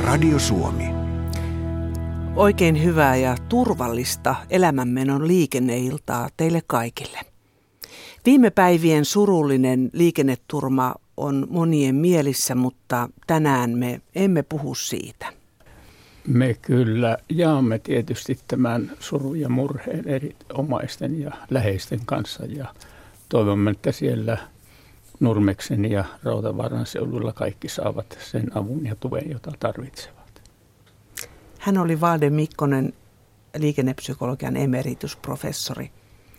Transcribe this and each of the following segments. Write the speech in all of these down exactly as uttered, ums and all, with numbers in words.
Radio Suomi. Oikein hyvää ja turvallista elämänmenon liikenneiltaa teille kaikille. Viime päivien surullinen liikenneturma on monien mielissä, mutta tänään me emme puhu siitä. Me kyllä jaamme tietysti tämän surun ja murheen eri omaisten ja läheisten kanssa ja toivomme, että siellä Nurmeksen ja Rautavaaran seudulla kaikki saavat sen avun ja tuen, jota tarvitsevat. Hän oli Valde Mikkonen, liikennepsykologian emeritusprofessori.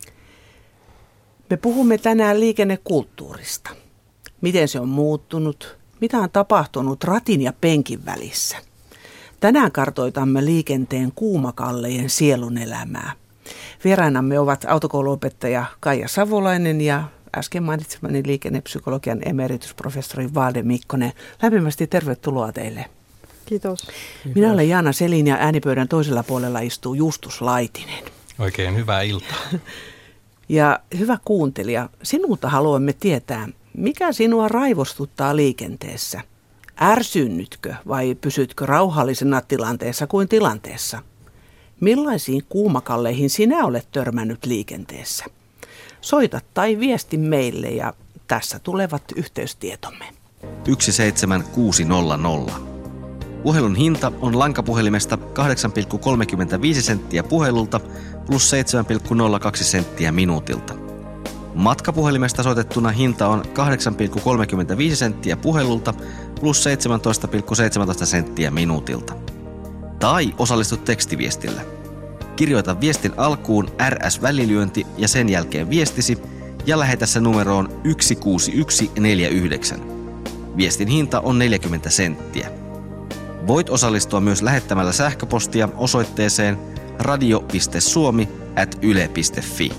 Me puhumme tänään liikennekulttuurista. Miten se on muuttunut? Mitä on tapahtunut ratin ja penkin välissä? Tänään kartoitamme liikenteen kuumakallejen sielun elämää. Vierainamme ovat autokouluopettaja Kaija Savolainen ja äsken mainitsemani liikennepsykologian emeritusprofessori Valde Mikkonen. Lämpimästi tervetuloa teille. Kiitos. Minä olen Jaana Selin ja äänipöydän toisella puolella istuu Justus Laitinen. Oikein hyvää iltaa. Ja hyvä kuuntelija, sinulta haluamme tietää, mikä sinua raivostuttaa liikenteessä? Ärsynnytkö vai pysytkö rauhallisena tilanteessa kuin tilanteessa? Millaisiin kuumakalleihin sinä olet törmännyt liikenteessä? Soita tai viesti meille ja tässä tulevat yhteystietomme. yksi seitsemän kuusi nolla nolla. Puhelun hinta on lankapuhelimesta kahdeksan pilkku kolmekymmentäviisi senttiä puhelulta plus seitsemän pilkku nolla kaksi senttiä minuutilta. Matkapuhelimesta soitettuna hinta on kahdeksan pilkku kolmekymmentäviisi senttiä puhelulta plus seitsemäntoista pilkku seitsemäntoista senttiä minuutilta. Tai osallistu tekstiviestillä. Kirjoita viestin alkuun R S-välilyönti ja sen jälkeen viestisi ja lähetä se numeroon yksi kuusi yksi neljä yhdeksän. Viestin hinta on neljäkymmentä senttiä. Voit osallistua myös lähettämällä sähköpostia osoitteeseen radio piste suomi ät yle piste fi.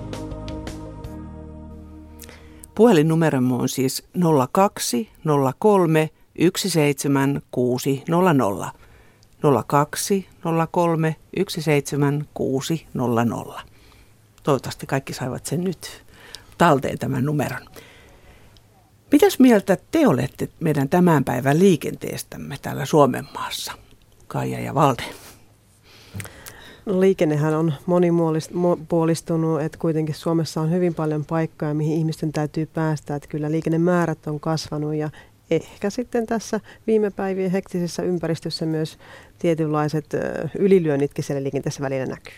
Puhelinnumeromme on siis nolla kaksi nolla kolme yksi seitsemän kuusi nolla nolla. nolla kaksi nolla kolme yksi seitsemän kuusi nolla nolla. Toivottavasti kaikki saivat sen nyt talteen tämän numeron. Mitäs mieltä te olette meidän tämän päivän liikenteestämme täällä Suomen maassa, Kaija ja Valde? No, liikennehän on monipuolistunut, että kuitenkin Suomessa on hyvin paljon paikkoja, mihin ihmisten täytyy päästä. Että kyllä liikennemäärät on kasvanut ja ehkä sitten tässä viime päivien hektisessä ympäristössä myös tietynlaiset ylilyönnitkin siellä liikenteessä välillä näkyy.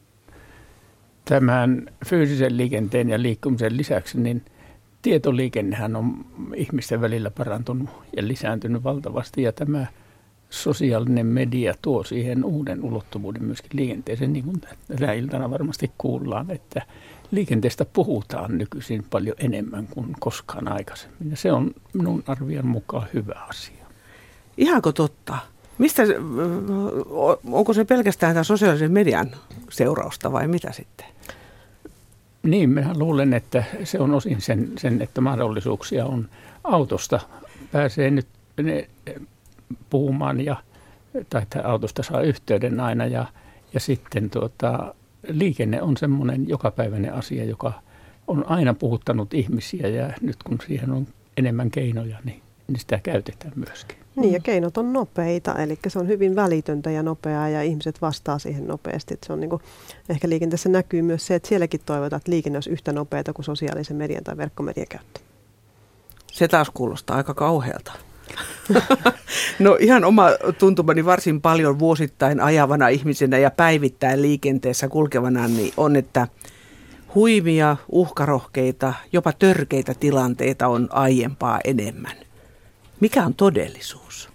Tämän fyysisen liikenteen ja liikkumisen lisäksi niin tietoliikennehän on ihmisten välillä parantunut ja lisääntynyt valtavasti ja tämä sosiaalinen media tuo siihen uuden ulottuvuuden myöskin liikenteeseen, niin kuin tänä iltana varmasti kuullaan, että liikenteestä puhutaan nykyisin paljon enemmän kuin koskaan aikaisemmin ja se on minun arvion mukaan hyvä asia. Ihanko totta? Mistä, onko se pelkästään tämän sosiaalisen median seurausta vai mitä sitten? Niin, minä luulen, että se on osin sen, sen että mahdollisuuksia on autosta. Pääsee nyt ne puhumaan ja, tai että autosta saa yhteyden aina ja, ja sitten tuota, liikenne on semmoinen jokapäiväinen asia, joka on aina puhuttanut ihmisiä ja nyt kun siihen on enemmän keinoja, niin, niin sitä käytetään myöskin. Niin ja keinot on nopeita, eli se on hyvin välitöntä ja nopeaa ja ihmiset vastaa siihen nopeasti. Se on niin kuin, ehkä liikenteessä näkyy myös se, että sielläkin toivotaan, että liikenne olisi yhtä nopeata kuin sosiaalisen median tai verkkomedian käyttö. Se taas kuulostaa aika kauhealta. No ihan oma tuntumani varsin paljon vuosittain ajavana ihmisenä ja päivittäin liikenteessä kulkevana niin on, että huimia, uhkarohkeita, jopa törkeitä tilanteita on aiempaa enemmän. Mikä on todellisuus?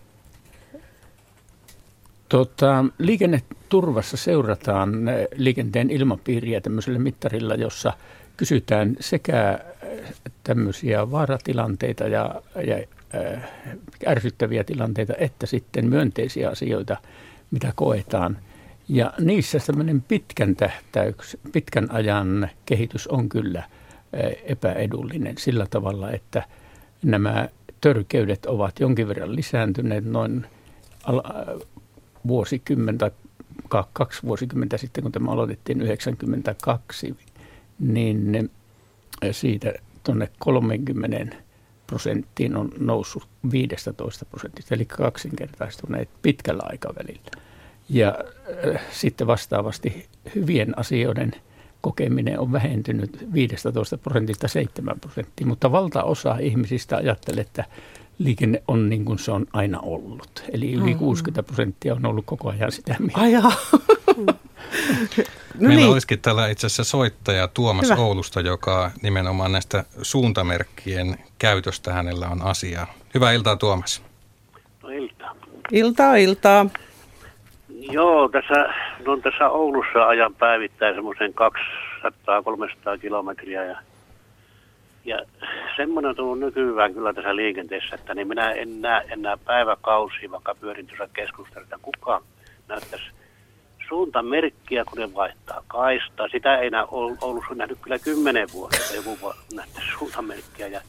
Tota, liikenneturvassa seurataan liikenteen ilmapiiriä tämmöisellä mittarilla, jossa kysytään sekä tämmöisiä vaaratilanteita ja, ja äh, ärsyttäviä tilanteita, että sitten myönteisiä asioita, mitä koetaan. Ja niissä tämmöinen pitkän tähtäyks, pitkän ajan kehitys on kyllä äh, epäedullinen sillä tavalla, että nämä törkeydet ovat jonkin verran lisääntyneet noin al- vuosikymmentä, kaksi vuosikymmentä sitten, kun tämä aloitettiin yhdeksänkymmentäkaksi, niin siitä tuonne kolmekymmentä prosenttiin on noussut viisitoista prosentista, eli kaksinkertaistuneet pitkällä aikavälillä. Ja äh, sitten vastaavasti hyvien asioiden kokeminen on vähentynyt viisitoista prosentista seitsemän prosenttia, mutta valtaosa ihmisistä ajattelee, että liikenne on niin kuin se on aina ollut. Eli yli kuusikymmentä prosenttia on ollut koko ajan sitä mieltä. Ai jaa. No Meillä niin. olisikin täällä itse asiassa soittaja Tuomas Hyvä. Oulusta, joka nimenomaan näistä suuntamerkkien käytöstä hänellä on asiaa. Hyvää iltaa, Tuomas. No iltaa. Iltaa, iltaa. Joo, tässä, no tässä Oulussa ajan päivittäin semmoisen kaksisataa kolmesataa kilometriä ja, ja semmoinen on tullut nykyään kyllä tässä liikenteessä, että niin minä en näe enää päiväkausia, vaikka pyörin tuossa keskustelussa, kukaan näyttäisi suuntamerkkiä, kun ne vaihtaa kaistaa. Sitä ei näy Oulussa nähnyt kyllä kymmenen vuotta, joku voi nähdä suuntamerkkiä. Ja,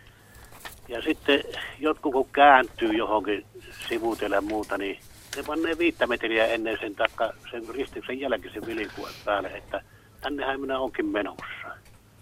ja sitten jotkut kun kääntyy johonkin sivuutelle ja muuta, niin ne pannee viittä metriä ennen sen taikka sen risteyksen jälkeen vilikuan päälle, että tännehän minä onkin menossa.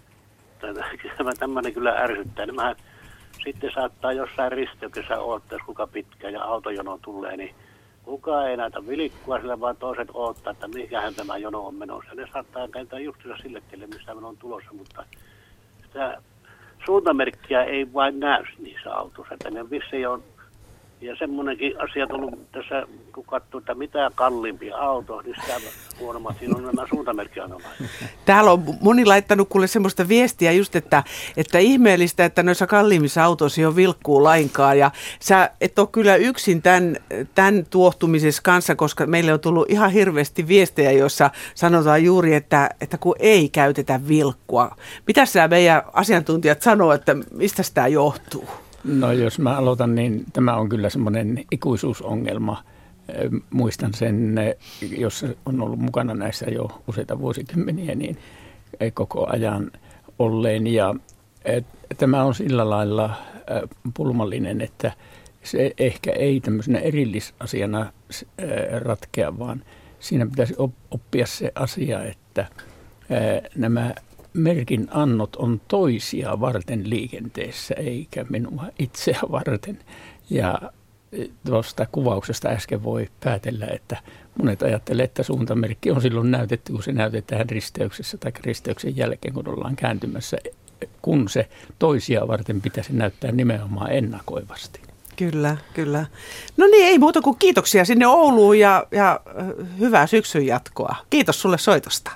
Tämä tämmöinen kyllä ärsyttää. Nämähän sitten saattaa jossain risteyksessä odottaa, kuka pitkään ja autojono tulee, niin kukaan ei näytä vilikkua, sillä vaan toiset odottaa, että mikähän tämä jono on menossa. Ne saattaa käyttää justiinsa sille tielle, missä on tulossa, mutta sitä suuntamerkkiä ei vain näy niissä autoissa. Että ne vissiin on, ja semmoinenkin asia tullut tässä, kun katsoo, että mitä kalliimpia auto, niin sitä huonommat siinä on nämä suuntamerkkianomaiset. Täällä on moni laittanut kuule semmoista viestiä just, että, että ihmeellistä, että noissa kalliimmissa autoissa ei ole vilkkuu lainkaan. Ja sä et ole kyllä yksin tämän, tämän tuohtumisessa kanssa, koska meille on tullut ihan hirveästi viestejä, joissa sanotaan juuri, että, että kun ei käytetä vilkkua. Mitä sä meidän asiantuntijat sanoo, että mistä tämä johtuu? No jos mä aloitan, niin tämä on kyllä semmoinen ikuisuusongelma. Muistan sen, jos on ollut mukana näissä jo useita vuosikymmeniä, niin koko ajan olleen. Ja tämä on sillä lailla pulmallinen, että se ehkä ei tämmöisenä erillisasiana ratkea, vaan siinä pitäisi oppia se asia, että nämä merkin annot on toisia varten liikenteessä, eikä minua itseä varten. Ja tuosta kuvauksesta äsken voi päätellä, että monet ajattelee, että suuntamerkki on silloin näytetty, kun se näytetään risteyksessä tai risteyksen jälkeen, kun ollaan kääntymässä, kun se toisia varten pitäisi näyttää nimenomaan ennakoivasti. Kyllä, kyllä. No niin, ei muuta kuin kiitoksia sinne Ouluun ja, ja hyvää syksyn jatkoa. Kiitos sulle soitosta.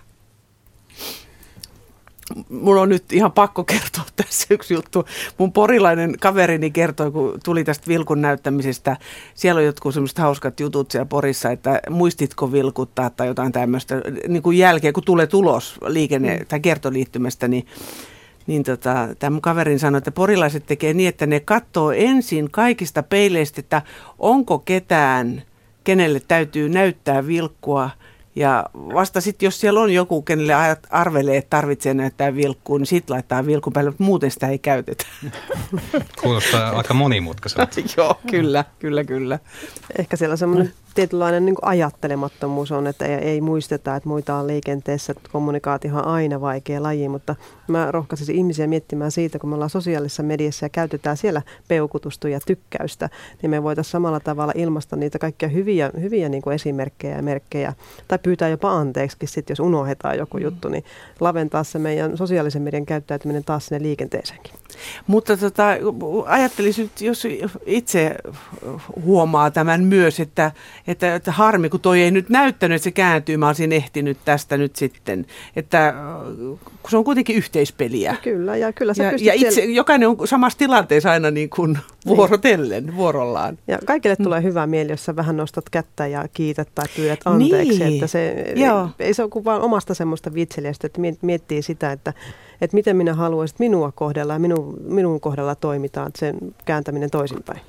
Mulla on nyt ihan pakko kertoa tässä yksi juttu. Mun porilainen kaverini kertoi, kun tuli tästä vilkun näyttämisestä. Siellä on jotkut semmoiset hauskat jutut siellä Porissa, että muistitko vilkuttaa tai jotain tämmöistä. Niin kuin jälkeen, kun tulee tulos liikenne- tai kertoliittymästä, niin, niin tota, tämä mun kaverini sanoi, että porilaiset tekee niin, että ne katsoo ensin kaikista peileistä, että onko ketään, kenelle täytyy näyttää vilkkua. Ja vasta sitten, jos siellä on joku, kenelle arvelee, että tarvitsee näyttää vilkkuun, niin sitten laittaa vilkun päälle, mutta muuten sitä ei käytetä. Kuulostaa aika monimutkaiselta. Joo, kyllä, kyllä, kyllä. Ehkä siellä semmoinen tietynlainen niin kuin ajattelemattomuus on, että ei, ei muisteta, että muita on liikenteessä. Kommunikaatiohan on aina vaikea laji, mutta mä rohkaisin ihmisiä miettimään siitä, kun me ollaan sosiaalisessa mediassa ja käytetään siellä peukutusta ja tykkäystä, niin me voitaisiin samalla tavalla ilmaista niitä kaikkia hyviä, hyviä niin kuin esimerkkejä ja merkkejä, tai pyytää jopa anteeksikin sitten, jos unohdetaan joku mm. juttu, niin laventaa se meidän sosiaalisen median käyttäytyminen taas sinne liikenteeseenkin. Mutta tota, ajattelisin, jos itse huomaa tämän myös, että, että, että harmi, kun toi ei nyt näyttänyt, että se kääntyy, mä olisin ehtinyt tästä nyt sitten, että kun se on kuitenkin yhteispeliä. Ja kyllä, ja kyllä sä ja, pystyt ja itse, siellä... jokainen on samassa tilanteessa aina niin kuin vuorotellen, vuorollaan. Ja kaikille tulee hyvä mieli, jos sä vähän nostat kättä ja kiität tai pyydät anteeksi, niin. Että se ei se ole kuin vaan omasta semmoista vitseliästä, että miettii sitä, että että miten minä haluaisin, että minua kohdella ja minun, minun kohdalla toimitaan, sen kääntäminen toisinpäin.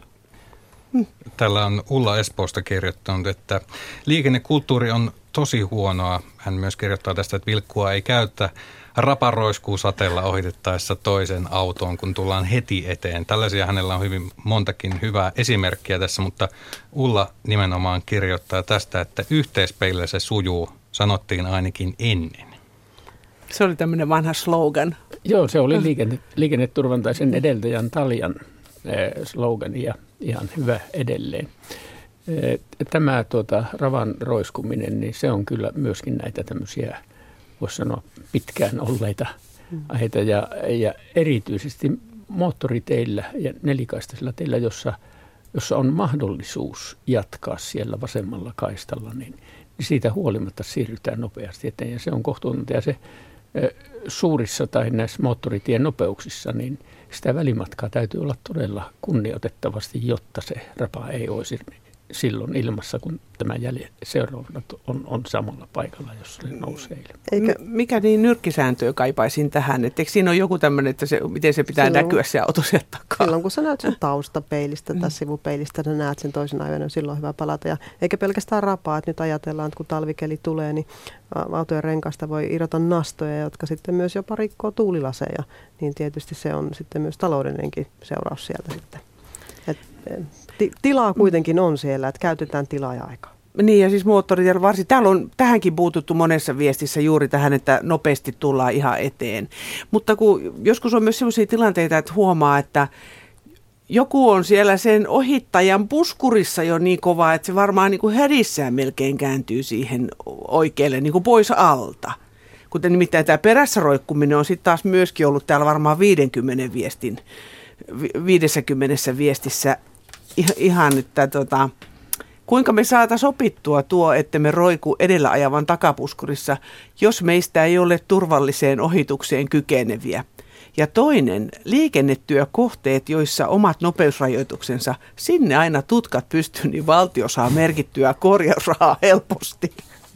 Täällä on Ulla Espoosta kirjoittanut, että liikennekulttuuri on tosi huonoa. Hän myös kirjoittaa tästä, että vilkkua ei käytä. Rapa roiskuu sateella ohitettaessa toisen autoon, kun tullaan heti eteen. Tällaisia hänellä on hyvin montakin hyvää esimerkkiä tässä, mutta Ulla nimenomaan kirjoittaa tästä, että yhteispeillä se sujuu, sanottiin ainakin ennen. Se oli tämmöinen vanha slogan. Joo, se oli liikenne, liikenneturvan tai sen edeltäjän Taljan slogan ja ihan hyvä edelleen. Tämä tuota, ravan roiskuminen, niin se on kyllä myöskin näitä tämmöisiä, voisi sanoa, pitkään olleita aiheita ja, ja erityisesti moottoriteillä ja nelikaistaisilla teillä, jossa, jossa on mahdollisuus jatkaa siellä vasemmalla kaistalla, niin, niin siitä huolimatta siirrytään nopeasti eteen ja se on kohtuutonta. Ja se suurissa tai näissä moottoritien nopeuksissa, niin sitä välimatkaa täytyy olla todella kunnioitettavasti, jotta se rapa ei olisi silloin ilmassa, kun tämä jälje seuraavana on, on samalla paikalla, jos se nousee ilman. Eikä, mikä niin nyrkkisääntöä kaipaisin tähän? Että eikö siinä ole joku tämmöinen, että se, miten se pitää silloin, näkyä se auto sieltä takaa? Silloin kun sä näet sen taustapeilistä tai sivupeilistä, niin näet sen toisen ajan, niin silloin on hyvä palata. Ja eikä pelkästään rapaa, että nyt ajatellaan, että kun talvikeli tulee, niin autojen renkaista voi irrota nastoja, jotka sitten myös jopa rikkoo tuulilaseja. Niin tietysti se on sitten myös taloudellinenkin seuraus sieltä sitten. Et, tilaa kuitenkin on siellä, että käytetään tilaa ja aikaa. Niin ja siis moottorit, varsin täällä on tähänkin puututtu monessa viestissä juuri tähän, että nopeasti tullaan ihan eteen. Mutta kun joskus on myös sellaisia tilanteita, että huomaa, että joku on siellä sen ohittajan puskurissa jo niin kova, että se varmaan niin kuin hädissään melkein kääntyy siihen oikealle niin kuin pois alta. Kuten nimittäin tämä perässä roikkuminen on sitten taas myöskin ollut täällä varmaan viidenkymmenen viestin, viidessäkymmenessä viestissä ihan, että tota, kuinka me saataisiin opittua tuo, että me roiku edellä ajavan takapuskurissa, jos meistä ei ole turvalliseen ohitukseen kykeneviä. Ja toinen, liikennetyökohteet, joissa omat nopeusrajoituksensa, sinne aina tutkat pystyy, niin valtio saa merkittyä korjausrahaa helposti.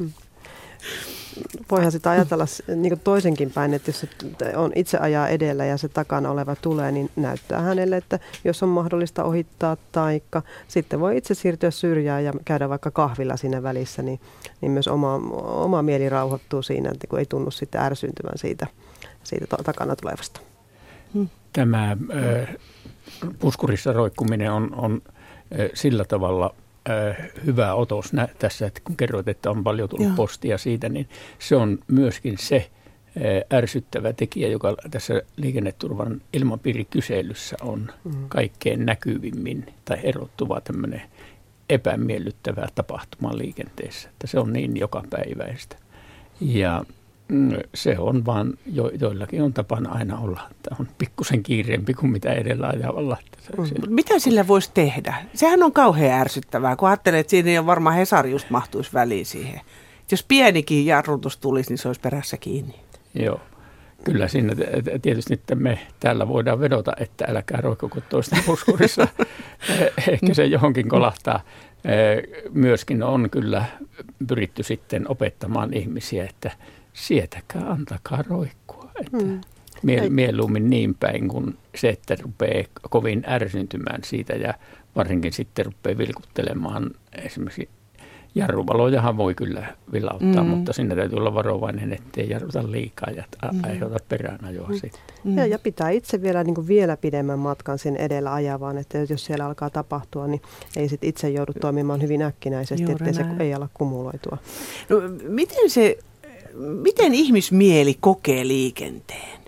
Voihan sitä ajatella niin toisenkin päin, että jos se on itse ajaa edellä ja se takana oleva tulee, niin näyttää hänelle, että jos on mahdollista ohittaa taikka sitten voi itse siirtyä syrjään ja käydä vaikka kahvilla siinä välissä, niin, niin myös oma, oma mieli rauhoittuu siinä, että kun ei tunnu sitten ärsyyntymään siitä, siitä takana tulevasta. Tämä äh, puskurissa roikkuminen on, on äh, sillä tavalla hyvä otos nä- tässä, että kun kerroit, että on paljon tullut Joo. postia siitä, niin se on myöskin se ärsyttävä tekijä, joka tässä liikenneturvan ilmapiirikyselyssä on mm. kaikkein näkyvimmin tai erottuva tämmöinen epämiellyttävä tapahtuma liikenteessä, että se on niin jokapäiväistä. Ja se on vaan, jo, joillakin on tapana aina olla, että on pikkusen kiireempi kuin mitä edellä ajavalla. Mm. Mitä sillä voisi tehdä? Sehän on kauhean ärsyttävää, kun ajattelee, että siinä ei ole varmaan Hesari just mahtuisi väliin siihen. Jos pienikin jarrutus tulisi, niin se olisi perässä kiinni. Joo, kyllä siinä tietysti että me täällä voidaan vedota, että älkää roikkoko toisten puskurissa. Ehkä se johonkin kolahtaa. Myöskin on kyllä pyritty sitten opettamaan ihmisiä, että sietäkää, antakaa roikkua. Että hmm. mie- mieluummin niin päin kuin se, että rupeaa kovin ärsyntymään siitä ja varsinkin sitten rupeaa vilkuttelemaan. Esimerkiksi jarruvalojahan voi kyllä vilauttaa, hmm. mutta siinä täytyy olla varovainen, ettei jarruta liikaa ja hmm. aiheuta peräänajoa hmm. sitten. Hmm. Ja, ja pitää itse vielä, niin kuin vielä pidemmän matkan sen edellä ajavaan, että jos siellä alkaa tapahtua, niin ei sit itse joudu toimimaan hyvin äkkinäisesti, Juuri ettei näin. Se ei ala kumuloitua. No, miten se... Miten ihmismieli kokee liikenteen?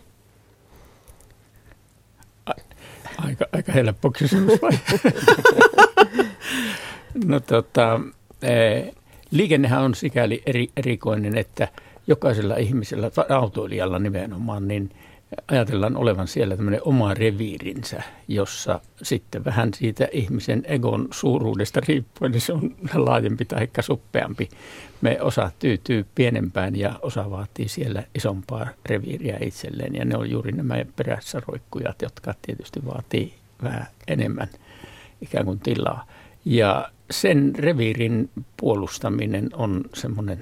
Aika, aika helppo kysymys vai? No tota, liikennehän on sikäli eri, erikoinen, että jokaisella ihmisellä, autoilijalla nimenomaan, niin ajatellaan olevan siellä tämmöinen oma reviirinsä, jossa sitten vähän siitä ihmisen egon suuruudesta riippuen, niin se on laajempi tai suppeampi. Me osa tyytyy pienempään ja osa vaatii siellä isompaa reviiriä itselleen. Ja ne on juuri nämä perässä roikkujat, jotka tietysti vaatii vähän enemmän ikään kuin tilaa. Ja sen reviirin puolustaminen on semmoinen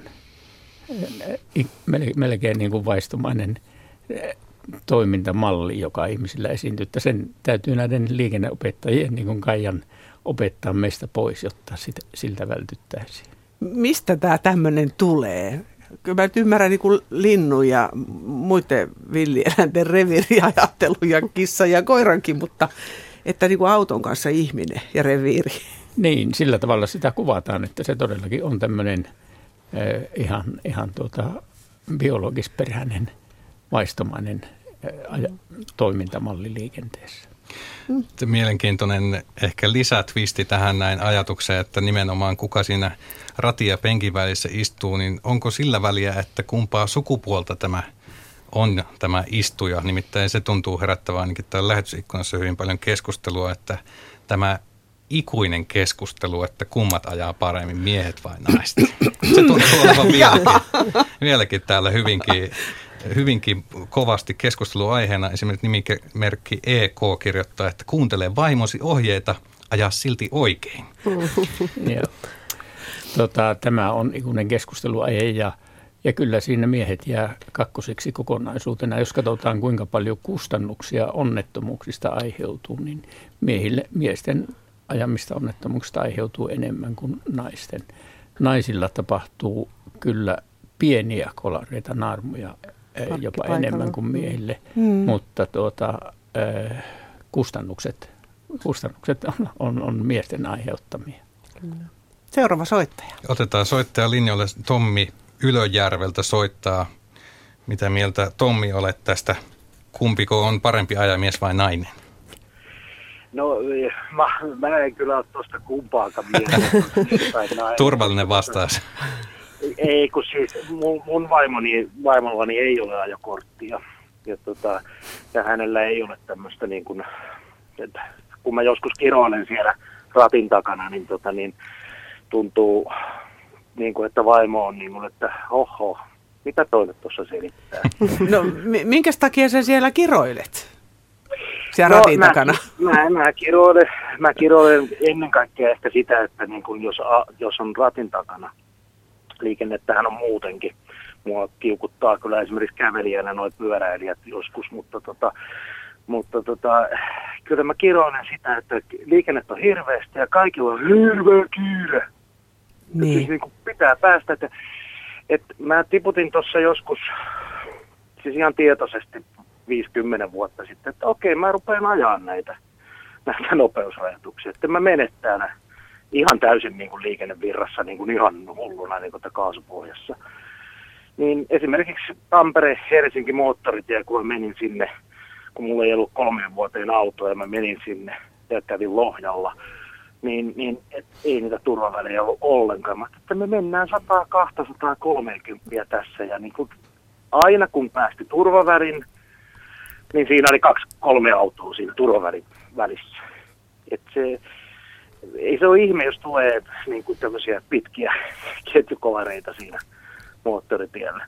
melkein niin kuin vaistomainen toimintamalli, joka ihmisillä esiintyy, että sen täytyy näiden liikenneopettajien, niin kuin Kaijan, opettaa meistä pois, jotta sitä, siltä vältyttäisiin. Mistä tämä tämmöinen tulee? Kyllä mä nyt ymmärrän niin kuin linnun ja muiden villieläinten reviiriajattelu ja kissa ja koirankin, mutta että niin kuin auton kanssa ihminen ja reviiri. Niin, sillä tavalla sitä kuvataan, että se todellakin on tämmöinen eh, ihan, ihan tuota, biologisperäinen vaistomainen toimintamalli liikenteessä. Mm. Mielenkiintoinen ehkä lisätwisti tähän näin ajatukseen, että nimenomaan kuka siinä rati- ja penkin välissä istuu, niin onko sillä väliä, että kumpaa sukupuolta tämä on tämä istuja? Nimittäin se tuntuu herättävän ainakin täällä lähetysikkunassa hyvin paljon keskustelua, että tämä ikuinen keskustelu, että kummat ajaa paremmin, miehet vai naiset. Se tuntuu olevan vieläkin, vieläkin täällä hyvinkin, hyvinkin kovasti keskusteluaiheena. Esimerkiksi nimimerkki E K kirjoittaa, että kuuntele vaimosi ohjeita, ajaa silti oikein. Ja, tota, tämä on ikuinen keskusteluaihe ja, ja kyllä siinä miehet jää kakkosiksi kokonaisuutena. Jos katsotaan kuinka paljon kustannuksia onnettomuuksista aiheutuu, niin miehille, miesten ajamista onnettomuuksista aiheutuu enemmän kuin naisten. Naisilla tapahtuu kyllä pieniä kolareita, naarmuja jopa enemmän kuin miehille, mm. mutta tuota, kustannukset, kustannukset on, on, on miesten aiheuttamia. Seuraava soittaja. Otetaan soittaja linjoille. Tommi Ylöjärveltä soittaa. Mitä mieltä Tommi olet tästä? Kumpiko on parempi ajamies vai nainen? No mä, mä en kyllä ole tuosta kumpaakaan mieltä. Turvallinen vastaus. Ei, kun siis mun, mun vaimoni, vaimollani ei ole ajokorttia. Ja, tota, ja hänellä ei ole tämmöistä, niin kuin, että kun mä joskus kiroilen siellä ratin takana, niin, tota, niin tuntuu, niin kuin, että vaimo on niin kuin, että oho, mitä toinen tuossa selittää. No minkäs takia sä siellä kiroilet? Siellä no, ratin mä, takana. Mä, mä, kiroilen, mä kiroilen ennen kaikkea ehkä sitä, että niin kun jos, jos on ratin takana, liikennettähän on muutenkin. Mua kiukuttaa kyllä esimerkiksi kävelijänä noi pyöräilijät joskus, mutta, tota, mutta tota, kyllä mä kiroilen sitä, että liikennettä on hirveästi ja kaikilla on hirveä kiire. Niin. Siis niin kuin pitää päästä. Että, että mä tiputin tuossa joskus, siis ihan tietoisesti viisikymmentä vuotta sitten, että okei, mä rupean ajaa näitä, näitä nopeusrajoituksia. Että mä menen täällä ihan täysin niin kuin liikennevirrassa, niin kuin ihan hulluna niin kuin kaasupohjassa. Niin esimerkiksi Tampere-Helsinki moottoritie, kun mä menin sinne, kun mulla ei ollut kolmeen vuoteen autoa ja mä menin sinne ja kävin Lohjalla, niin, niin et, ei niitä turvavälejä ollut ollenkaan. Mä ajattelin, että me mennään sata kaksikymmentä tässä ja niin kuin aina kun päästi turvavärin, niin siinä oli kaksi, kolme autoa siinä turvavärin välissä. Et se, ei se ole ihme, jos tulee niin kuin tämmöisiä pitkiä ketjukolareita siinä moottoritiellä.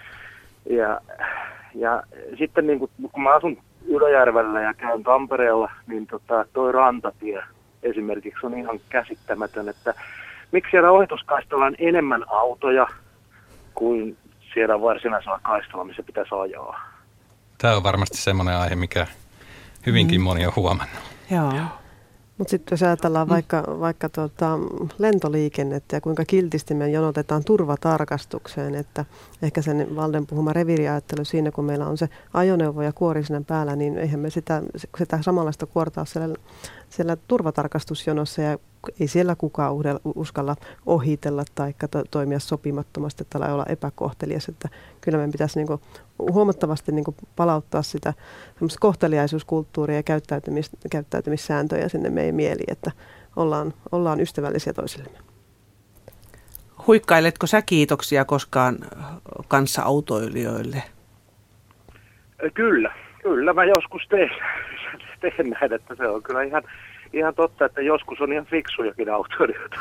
Ja, ja sitten niin kuin, kun mä asun Ylöjärvellä ja käyn Tampereella, niin tota, toi rantatie esimerkiksi on ihan käsittämätön, että miksi siellä ohituskaistalla on enemmän autoja kuin siellä varsinaisella kaistalla, missä pitäisi ajaa. Tämä on varmasti semmoinen aihe, mikä hyvinkin mm. moni on huomannut. Joo. Mutta sitten jos ajatellaan vaikka, vaikka tuota, lentoliikennettä ja kuinka kiltisti me jonotetaan turvatarkastukseen, että ehkä sen Valden puhuma reviiriajattelu siinä, kun meillä on se ajoneuvo ja kuori siinä päällä, niin eihän me sitä, sitä samanlaista kuortaa siellä, siellä turvatarkastusjonossa ja ei siellä kukaan uskalla ohitella tai to, toimia sopimattomasti tai olla epäkohtelias, että kyllä meidän pitäisi niin kuin huomattavasti niin kuin palauttaa sitä kohteliaisuuskulttuuria ja käyttäytymis, käyttäytymissääntöjä sinne meidän mieliin, että ollaan, ollaan ystävällisiä toisillemme. Huikkailetko sä kiitoksia koskaan kanssa-autoilijoille? Kyllä, kyllä mä joskus teen, teen näin, että se on kyllä ihan, ihan totta, että joskus on ihan fiksujakin autoilijoita.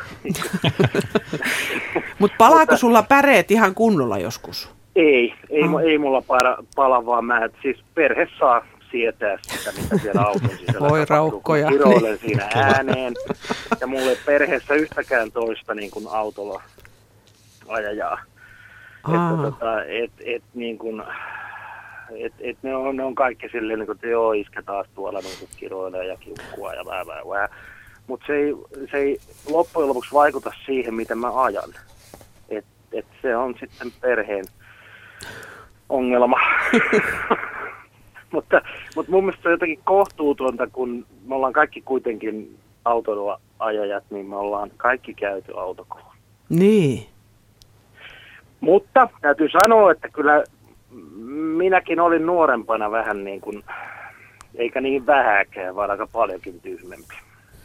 Mutta palaako sulla päreet ihan kunnolla joskus? Ei, ei, ah. ei mulla para, pala, vaan mä, siis perhe saa sietää sitä, mitä siellä auton sisällä Voi raukkoja. Kiroilen niin. Siinä ääneen. Ja mulla ei perheessä yhtäkään toista niin kuin autolla ajajaa. Että, tota, et, et, niin kuin, et, et ne, on, ne on kaikki silleen, niin kuin, että joo, iskä taas tuolla niin kiroilee ja kiukkua ja vää, vää, vää. Mutta se ei, se ei loppujen lopuksi vaikuta siihen, miten mä ajan. Et, et se on sitten perheen ongelma. mutta, mutta mun mielestä se on jotenkin kohtuutonta, kun me ollaan kaikki kuitenkin autoilla ajajat, niin me ollaan kaikki käyty autokouluun. Niin. Mutta täytyy sanoa, että kyllä minäkin olin nuorempana vähän niin kuin, eikä niin vähäkään, vaan aika paljonkin tyhmempi.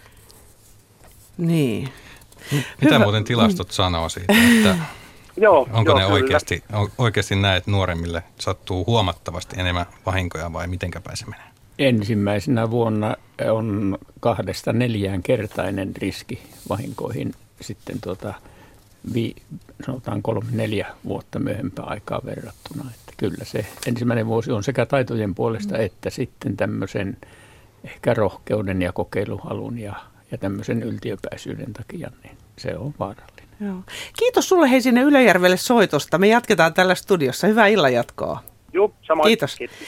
Niin. Mitä Hyvä. muuten tilastot sanoo siitä, että Joo, onko joo, ne kyllä. oikeasti, oikeasti näin, että nuoremmille sattuu huomattavasti enemmän vahinkoja vai mitenkä päin se menee? Ensimmäisenä vuonna on kahdesta neljään kertainen riski vahinkoihin sitten tuota, vi, sanotaan kolme neljä vuotta myöhempään aikaa verrattuna. Että kyllä se ensimmäinen vuosi on sekä taitojen puolesta että sitten tämmöisen ehkä rohkeuden ja kokeiluhalun ja, ja tämmöisen yltiöpäisyyden takia, niin se on vaarallinen. Joo. Kiitos sulle hei sinne Ylöjärvelle soitosta. Me jatketaan tällä studiossa. Hyvää illanjatkoa. Joo, samoin. Kiitos. Kiitos.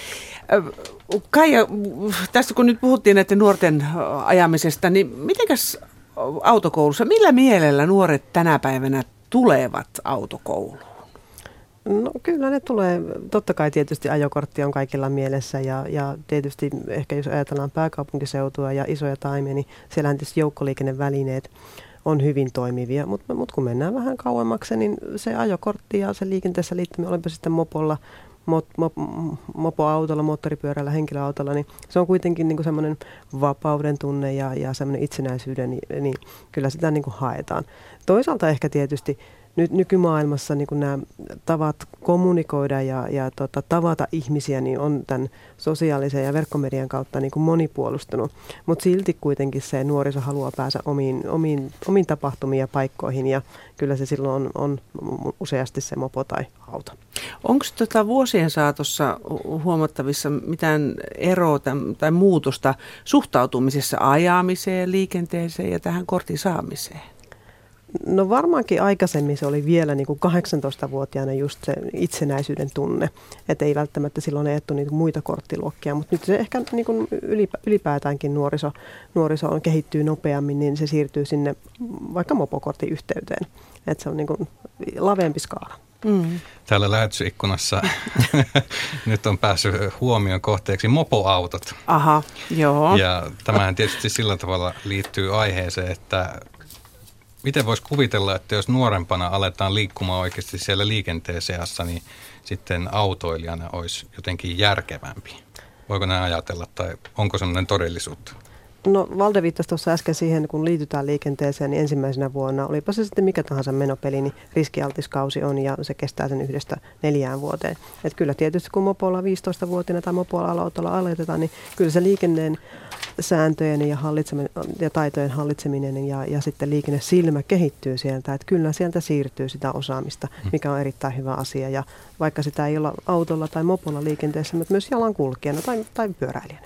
Kaija, tässä kun nyt puhuttiin näiden nuorten ajamisesta, niin mitenkäs autokoulussa, millä mielellä nuoret tänä päivänä tulevat autokouluun? No kyllä ne tulee, totta kai tietysti ajokortti on kaikilla mielessä ja, ja tietysti ehkä jos ajatellaan pääkaupunkiseutua ja isoja taimia, niin siellähän tietysti joukkoliikennevälineet on hyvin toimivia, mutta mut kun mennään vähän kauemmaksi, niin se ajokortti ja se liikenteessä liittyminen, olipa sitten mopolla, mot, mop, mopoautolla, moottoripyörällä, henkilöautolla, niin se on kuitenkin niin kuin semmoinen vapauden tunne ja, ja semmoinen itsenäisyyden, niin, niin kyllä sitä niin kuin haetaan. Toisaalta ehkä tietysti nyt nykymaailmassa niin kuin nämä tavat kommunikoida ja, ja tota, tavata ihmisiä niin on tämän sosiaalisen ja verkkomedian kautta niin kuin monipuolustunut. Mutta silti kuitenkin se nuoriso haluaa päästä omiin, omiin, omiin tapahtumiin ja paikkoihin ja kyllä se silloin on, on useasti se mopo tai auto. Onko tota vuosien saatossa huomattavissa mitään eroa tai muutosta suhtautumisessa ajamiseen, liikenteeseen ja tähän kortin saamiseen? No varmaankin aikaisemmin se oli vielä niin kuin kahdeksantoistavuotiaana just se itsenäisyyden tunne, että ei välttämättä silloin ajettu niitä muita korttiluokkia, mutta nyt se ehkä niin kuin ylipäätäänkin nuoriso, nuoriso on, kehittyy nopeammin, niin se siirtyy sinne vaikka mopokortin yhteyteen, että se on niin kuin laveampi skaala. Mm. Täällä lähetysikkunassa nyt on päässyt huomion kohteeksi mopoautot. Aha, joo. Ja tämähän tietysti sillä tavalla liittyy aiheeseen, että miten voisi kuvitella, että jos nuorempana aletaan liikkumaan oikeasti siellä liikenteen seassa, niin sitten autoilijana olisi jotenkin järkevämpi? Voiko näin ajatella tai onko sellainen todellisuutta? No Valde viittasi tuossa äsken siihen, kun liitytään liikenteeseen, niin ensimmäisenä vuonna, olipa se sitten mikä tahansa menopeli, niin riskialtis kausi on ja se kestää sen yhdestä neljään vuoteen. Et kyllä tietysti kun mopolla viisitoistavuotiaana tai mopolla autolla aloitetaan, niin kyllä se liikenneen sääntöjen ja, ja taitojen hallitseminen ja, ja sitten liikennesilmä kehittyy sieltä. Että kyllä sieltä siirtyy sitä osaamista, mikä on erittäin hyvä asia. Ja vaikka sitä ei olla autolla tai mopolla liikenteessä, mutta myös jalankulkijana tai, tai pyöräilijänä.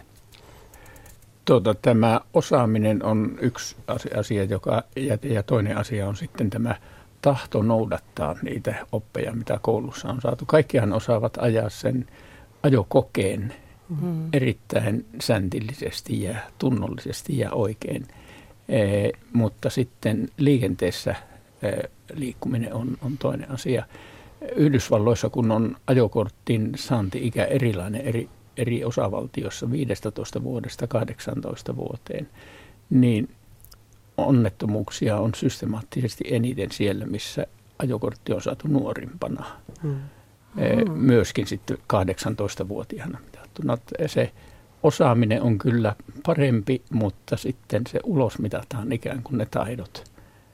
Tuota, tämä osaaminen on yksi asia, joka, ja toinen asia on sitten tämä tahto noudattaa niitä oppeja, mitä koulussa on saatu. Kaikkihan osaavat ajaa sen ajokokeen mm. erittäin säntillisesti ja tunnollisesti ja oikein, e, mutta sitten liikenteessä e, liikkuminen on, on toinen asia. Yhdysvalloissa, kun on ajokortin saanti-ikä erilainen eri eri osavaltiossa viidestätoista vuodesta kahdeksantoista vuoteen, niin onnettomuuksia on systemaattisesti eniten siellä, missä ajokortti on saatu nuorimpana. Mm. Myöskin sitten kahdeksantoistavuotiaana mitattuna. Se osaaminen on kyllä parempi, mutta sitten se ulos mitataan ikään kuin ne taidot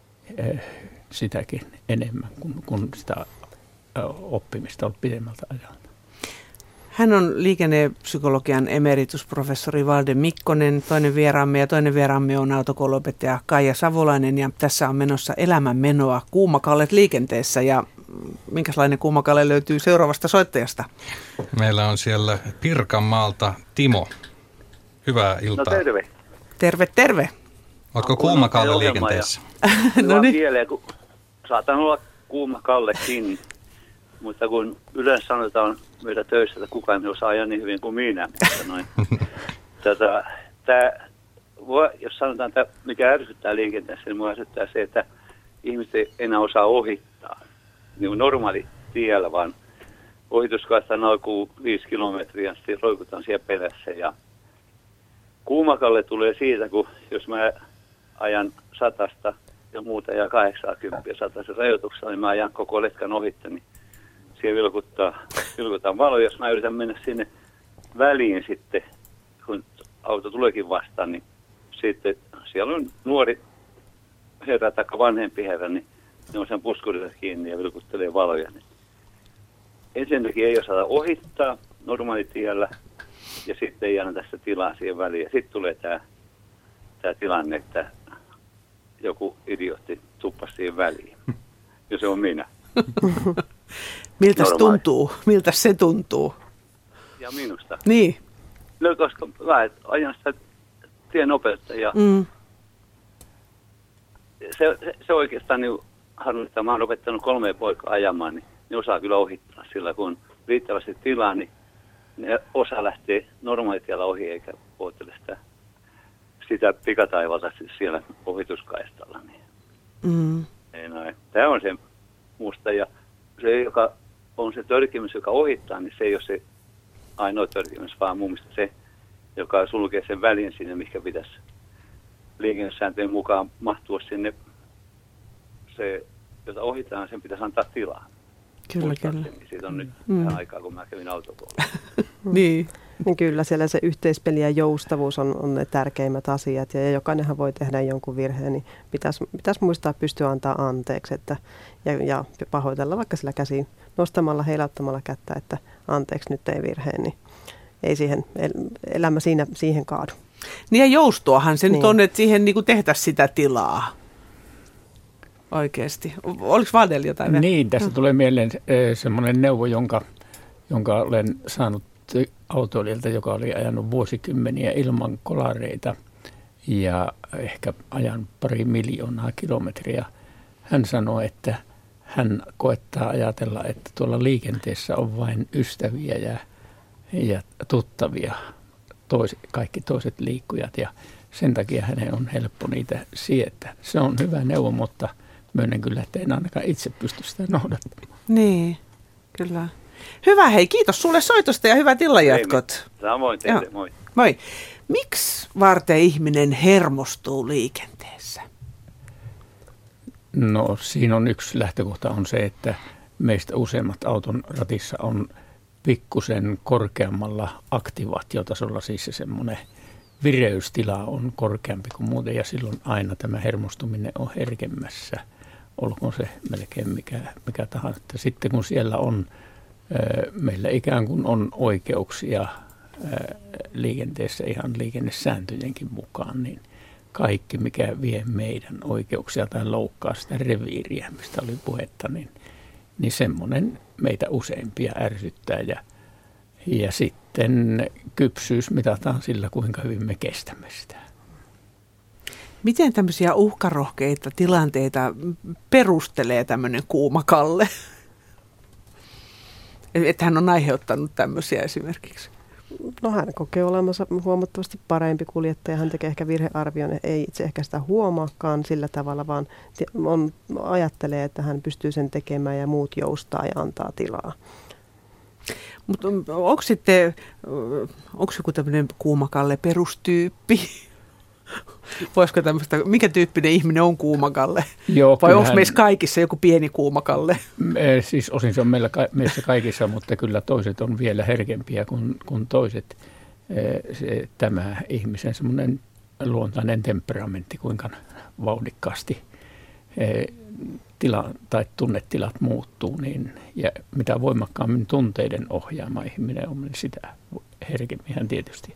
sitäkin enemmän kuin, kuin sitä oppimista on pidemmältä ajalta. Hän on liikennepsykologian emeritusprofessori Valde Mikkonen, toinen vieraamme ja toinen vieraamme on autokouluopettaja Kaija Savolainen ja tässä on menossa elämänmenoa kuumakallet liikenteessä ja minkälainen kuumakalle löytyy seuraavasta soittajasta? Meillä on siellä Pirkanmaalta Timo. Hyvää iltaa. No terve. Terve, terve. Ootko kuumakalle liikenteessä? No niin. Mieleen, kun saatan olla kuumakallekin. Mutta kun yleensä sanotaan meidän töissä, että kukaan ei osaa ajaa niin hyvin kuin minä. Mutta noin. Tätä, tää, jos sanotaan, että mikä ärsyttää liikenteessä, niin minua ärsyttää se, että ihmiset ei enää osaa ohittaa. Niin normaali tiellä, vaan ohituskaista noukuu viisi kilometriä, sitten roikutaan siellä perässä. Ja kuumakalle tulee siitä, kun jos mä ajan satasta ja muuta ja kahdeksankymmentä sataisen rajoituksella, niin mä ajan koko letkan ohitte, niin siellä vilkuttaa vilkutaan valoja. Jos mä yritän mennä sinne väliin sitten, kun auto tuleekin vastaan, niin sitten siellä on nuori herra tai vanhempi herra, niin ne on sen puskurilla kiinni ja vilkuttelee valoja. Niin ensinnäkin ei osata ohittaa normaalitiellä ja sitten ei anna tässä tilaa siihen väliin. Ja sitten tulee tämä, tämä tilanne, että joku idiootti tuppasi siihen väliin. Ja se on minä. Miltä se tuntuu? Miltä se tuntuu? Ja minusta. Niin. No koska mä ajan sitä tienopeutta ja mm. se, se, se oikeastaan niin harmittaa. Mä oon opettanut kolmea poikaa ajamaan, niin ne osaa kyllä ohittaa sillä, kun riittävästi tilaa, niin ne osa lähtee normaalitiellä ohi eikä puhuttele sitä, sitä pikataivalta siellä ohituskaistalla. Niin. Mm. Tämä on se musta ja se, joka on se törkimys, joka ohittaa, niin se ei ole se ainoa törkimys, vaan mun mielestä se, joka sulkee sen välin sinne, mikä pitäisi liikennesääntöjen mukaan mahtua sinne. Se, jota ohitaan, sen pitäisi antaa tilaa. Kyllä, kyllä. Siitä on nyt mm. vähän aikaa, kun mä kävin autokoulussa. Niin. Niin kyllä, siellä se yhteispeli ja joustavuus on, on ne tärkeimmät asiat, ja jokainenhan voi tehdä jonkun virheen, niin pitäisi, pitäisi muistaa pystyä antaa anteeksi, että, ja, ja pahoitella vaikka sillä käsiin nostamalla, heilauttamalla kättä, että anteeksi, nyt ei virheen, niin ei siihen, elämä siinä, siihen kaadu. Niin ja joustoahan se niin. nyt on, että siihen niin kuin tehtäisiin sitä tilaa. Oikeasti. Oliko Vadel jotain? Niin, tässä tulee mieleen semmoinen neuvo, jonka, jonka olen saanut autoilijalta, joka oli ajanut vuosikymmeniä ilman kolareita ja ehkä ajan pari miljoonaa kilometriä. Hän sanoi, että hän koettaa ajatella, että tuolla liikenteessä on vain ystäviä ja, ja tuttavia, tois, kaikki toiset liikkujat, ja sen takia hänen on helppo niitä sietää. Se on hyvä neuvo, mutta myönnän kyllä, että en ainakaan itse pysty sitä noudattamaan. Niin, kyllä. Hyvä, hei, kiitos sulle soitosta ja hyvät illanjatkot. Samoin teille, Joo. moi. Moi. Miksi varten ihminen hermostuu liikenteessä? No siinä on yksi lähtökohta on se, että meistä useimmat auton ratissa on pikkusen korkeammalla aktivaatiotasolla, siis se semmoinen vireystila on korkeampi kuin muuten ja silloin aina tämä hermostuminen on herkemmässä, olkoon se melkein mikä, mikä tahansa. Sitten kun siellä on, meillä ikään kuin on oikeuksia liikenteessä ihan liikennesääntöjenkin mukaan, niin kaikki mikä vie meidän oikeuksia tai loukkaa sitä reviiriä, mistä oli puhetta, niin, niin semmoinen meitä useimpia ärsyttää ja Ja sitten kypsyys mitataan sillä, kuinka hyvin me kestämme sitä. Miten tämmöisiä uhkarohkeita tilanteita perustelee tämmöinen Kuuma Kalle? Että hän on aiheuttanut tämmöisiä esimerkiksi. No hän kokee olemassa huomattavasti parempi kuljettaja. Hän tekee ehkä virhearvion, ei itse ehkä sitä huomaakaan sillä tavalla, vaan on, ajattelee, että hän pystyy sen tekemään ja muut joustaa ja antaa tilaa. Mutta onko sitten, onko joku tämmöinen Kuuma Kalle perustyyppi? Voisiko tämmöistä, mikä tyyppinen ihminen on Kuuma Kalle? Joo, vai onko meissä kaikissa joku pieni Kuuma Kalle? Siis osin se on meillä, meissä kaikissa, mutta kyllä toiset on vielä herkempiä kuin, kuin toiset. Se, tämä ihmisen semmoinen luontainen temperamentti, kuinka vauhdikkaasti tila, tai tunnetilat muuttuu, niin, ja mitä voimakkaammin tunteiden ohjaama ihminen on, niin sitä herkemmin hän tietysti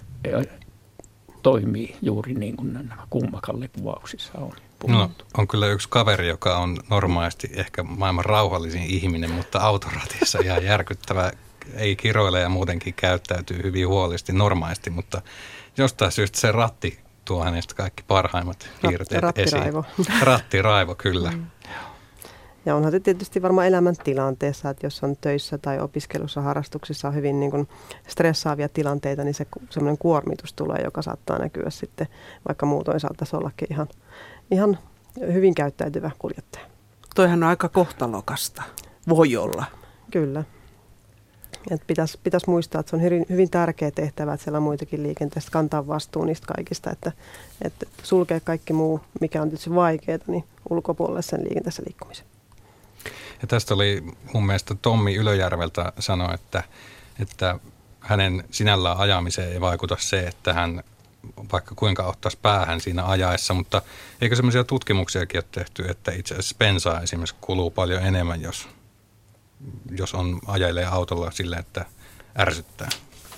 toimii juuri niin kuin nämä Kuuma Kalle -kuvauksissa on puhuttu. No, on kyllä yksi kaveri, joka on normaalisti ehkä maailman rauhallisin ihminen, mutta autoratissa ihan järkyttävä, ei kiroile ja muutenkin käyttäytyy hyvin huolellisesti normaalisti, mutta jostain syystä se ratti tuo hänestä kaikki parhaimmat piirteet Rattiraivo. esiin. Rattiraivo, kyllä. Mm. Ja onhan se tietysti varmaan elämäntilanteessa, että jos on töissä tai opiskelussa, harrastuksissa on hyvin niin kuin stressaavia tilanteita, niin se semmoinen kuormitus tulee, joka saattaa näkyä sitten, vaikka muutoin saattaisi ollakin ihan, ihan hyvin käyttäytyvä kuljettaja. Toihan on aika kohtalokasta. Voi olla. Kyllä. Että pitäisi, pitäisi muistaa, että se on hyvin, hyvin tärkeä tehtävä, että siellä on muitakin liikenteestä, kantaa vastuu niistä kaikista, että, että sulkee kaikki muu, mikä on tietysti vaikeaa, niin ulkopuolelle sen liikenteessä liikkumisen. Ja tästä oli mun mielestä Tommi Ylöjärveltä sanoi, että, että hänen sinällään ajamiseen ei vaikuta se, että hän vaikka kuinka ottaisi päähän siinä ajaessa, mutta eikö semmoisia tutkimuksiakin ole tehty, että itse asiassa bensaa esimerkiksi kuluu paljon enemmän, jos, jos on ajelee autolla sillä, että ärsyttää?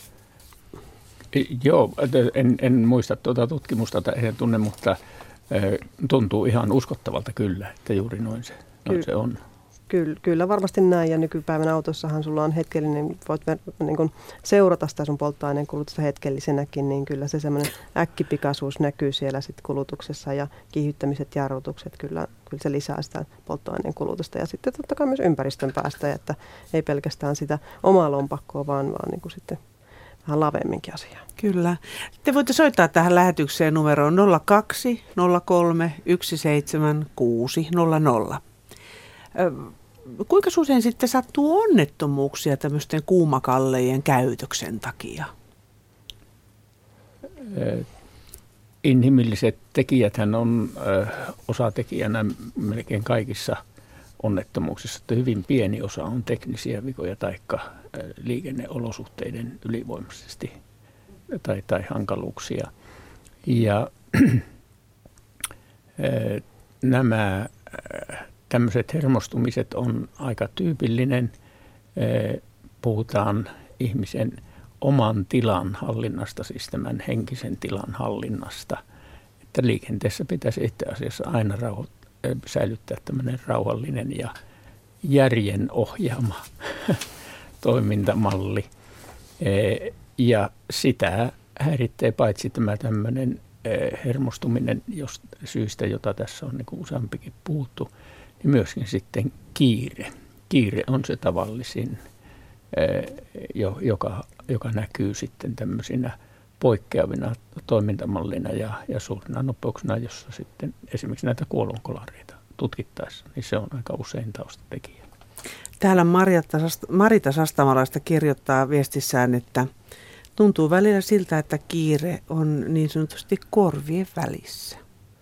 Joo, en, en muista tuota tutkimusta tai en tunne, mutta tuntuu ihan uskottavalta kyllä, että juuri noin se, noin se on. Kyllä, kyllä, varmasti näin. Ja nykypäivän autossahan sulla on hetkellinen, voit niin kun seurata sitä sun polttoaineen kulutusta hetkellisenäkin, niin kyllä se semmoinen äkkipikaisuus näkyy siellä sit kulutuksessa ja kiihdyttämiset, jarrutukset, kyllä, kyllä se lisää sitä polttoaineen kulutusta. Ja sitten totta kai myös ympäristön päästä, että ei pelkästään sitä omaa lompakkoa, vaan, vaan niin kuin sitten vähän laveemminkin asiaa. Kyllä. Te voitte soittaa tähän lähetykseen numeroon nolla kaksi nolla kolme yksi seitsemän kuusi nolla nolla. Kuinka usein sitten sattuu onnettomuuksia tämmöisten kuumakallejen käytöksen takia? Inhimilliset tekijäthän on osatekijänä melkein kaikissa onnettomuuksissa, että hyvin pieni osa on teknisiä vikoja tai liikenneolosuhteiden ylivoimaisesti tai, tai hankaluuksia. Ja nämä tämmöiset hermostumiset on aika tyypillinen. Puhutaan ihmisen oman tilan hallinnasta, siis tämän henkisen tilan hallinnasta. Että liikenteessä pitäisi itse asiassa aina rauho- säilyttää tämmöinen rauhallinen ja järjen ohjaama toimintamalli. Ja sitä häiritsee paitsi tämä tämmöinen hermostuminen jos syystä, jota tässä on niin kuin useampikin puhuttu, niin myöskin sitten kiire. Kiire on se tavallisin, joka, joka näkyy sitten tämmöisinä poikkeavina toimintamallina ja, ja suurina nopeuksina, jossa sitten esimerkiksi näitä kuolonkolareita tutkittaessa, niin se on aika usein taustatekijä. Täällä Marita Sastamalaista kirjoittaa viestissään, että tuntuu välillä siltä, että kiire on niin sanotusti korvien välissä.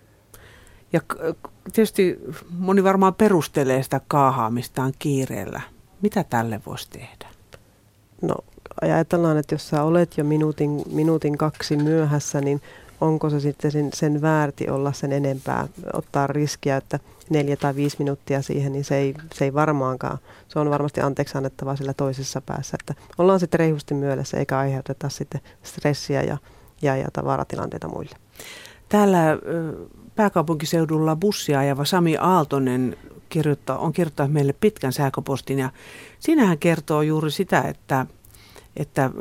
Ja tietysti moni varmaan perustelee sitä kaahaamistaan kiireellä. Mitä tälle voisi tehdä? No ajatellaan, että jos sä olet jo minuutin, minuutin kaksi myöhässä, niin onko se sitten sen, sen väärti olla sen enempää, ottaa riskiä, että neljä tai viisi minuuttia siihen, niin se ei, se ei varmaankaan. Se on varmasti anteeksi annettavaa sillä toisessa päässä, että ollaan sitten reihusti myölässä eikä aiheuteta sitten stressiä ja, ja, ja vaaratilanteita muille. Täällä pääkaupunkiseudulla bussia ajava Sami Aaltonen kirjoittaa, on kirjoittanut meille pitkän sähköpostin ja siinä hän kertoo juuri sitä, että, että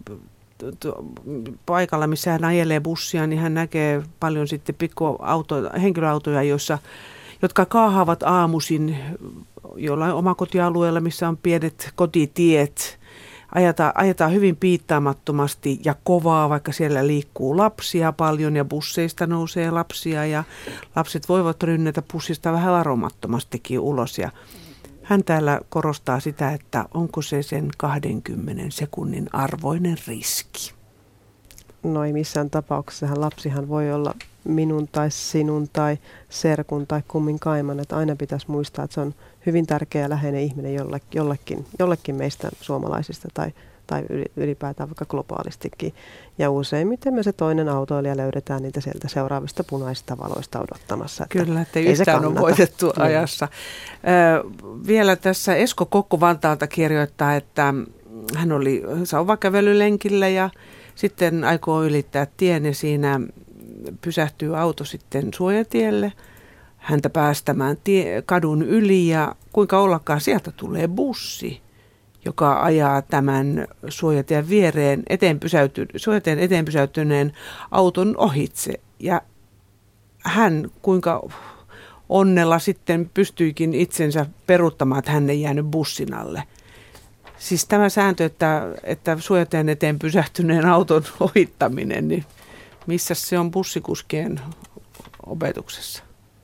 paikalla, missä hän ajelee bussia, niin hän näkee paljon sitten pikkuautoja, henkilöautoja, joissa, jotka kaahaavat aamuisin jollain omakotialueella, missä on pienet kotitiet. Ajetaan, ajetaan hyvin piittaamattomasti ja kovaa, vaikka siellä liikkuu lapsia paljon ja busseista nousee lapsia ja lapset voivat rynnätä bussista vähän varomattomastikin ulos. Ja hän täällä korostaa sitä, että onko se sen kahdenkymmenen sekunnin arvoinen riski. No ei missään tapauksessa. Lapsihan voi olla minun tai sinun tai serkun tai kummin kaiman. Että aina pitäisi muistaa, että se on hyvin tärkeä ja läheinen ihminen jollekin, jollekin meistä suomalaisista tai, tai ylipäätään vaikka globaalistikin. Ja useimmiten me se toinen autoilija löydetään niitä sieltä seuraavista punaisista valoista odottamassa. Että kyllä, että ei yhtään ole voitettu ajassa. Ö, vielä tässä Esko Kokko Vantaalta kirjoittaa, että hän oli sauvakävelylenkillä ja sitten aikoo ylittää tien ja siinä pysähtyy auto sitten suojatielle häntä päästämään tie, kadun yli ja kuinka ollakaan sieltä tulee bussi, joka ajaa tämän suojatien viereen eteen pysäyty, suojatien eteen pysäytyneen auton ohitse. Ja hän kuinka onnella sitten pystyikin itsensä peruuttamaan, että hän ei jäänyt bussin alle. Siis tämä sääntö, että, että suojatien eteen pysähtyneen auton ohittaminen, niin missä se on bussikuskien opetuksessa?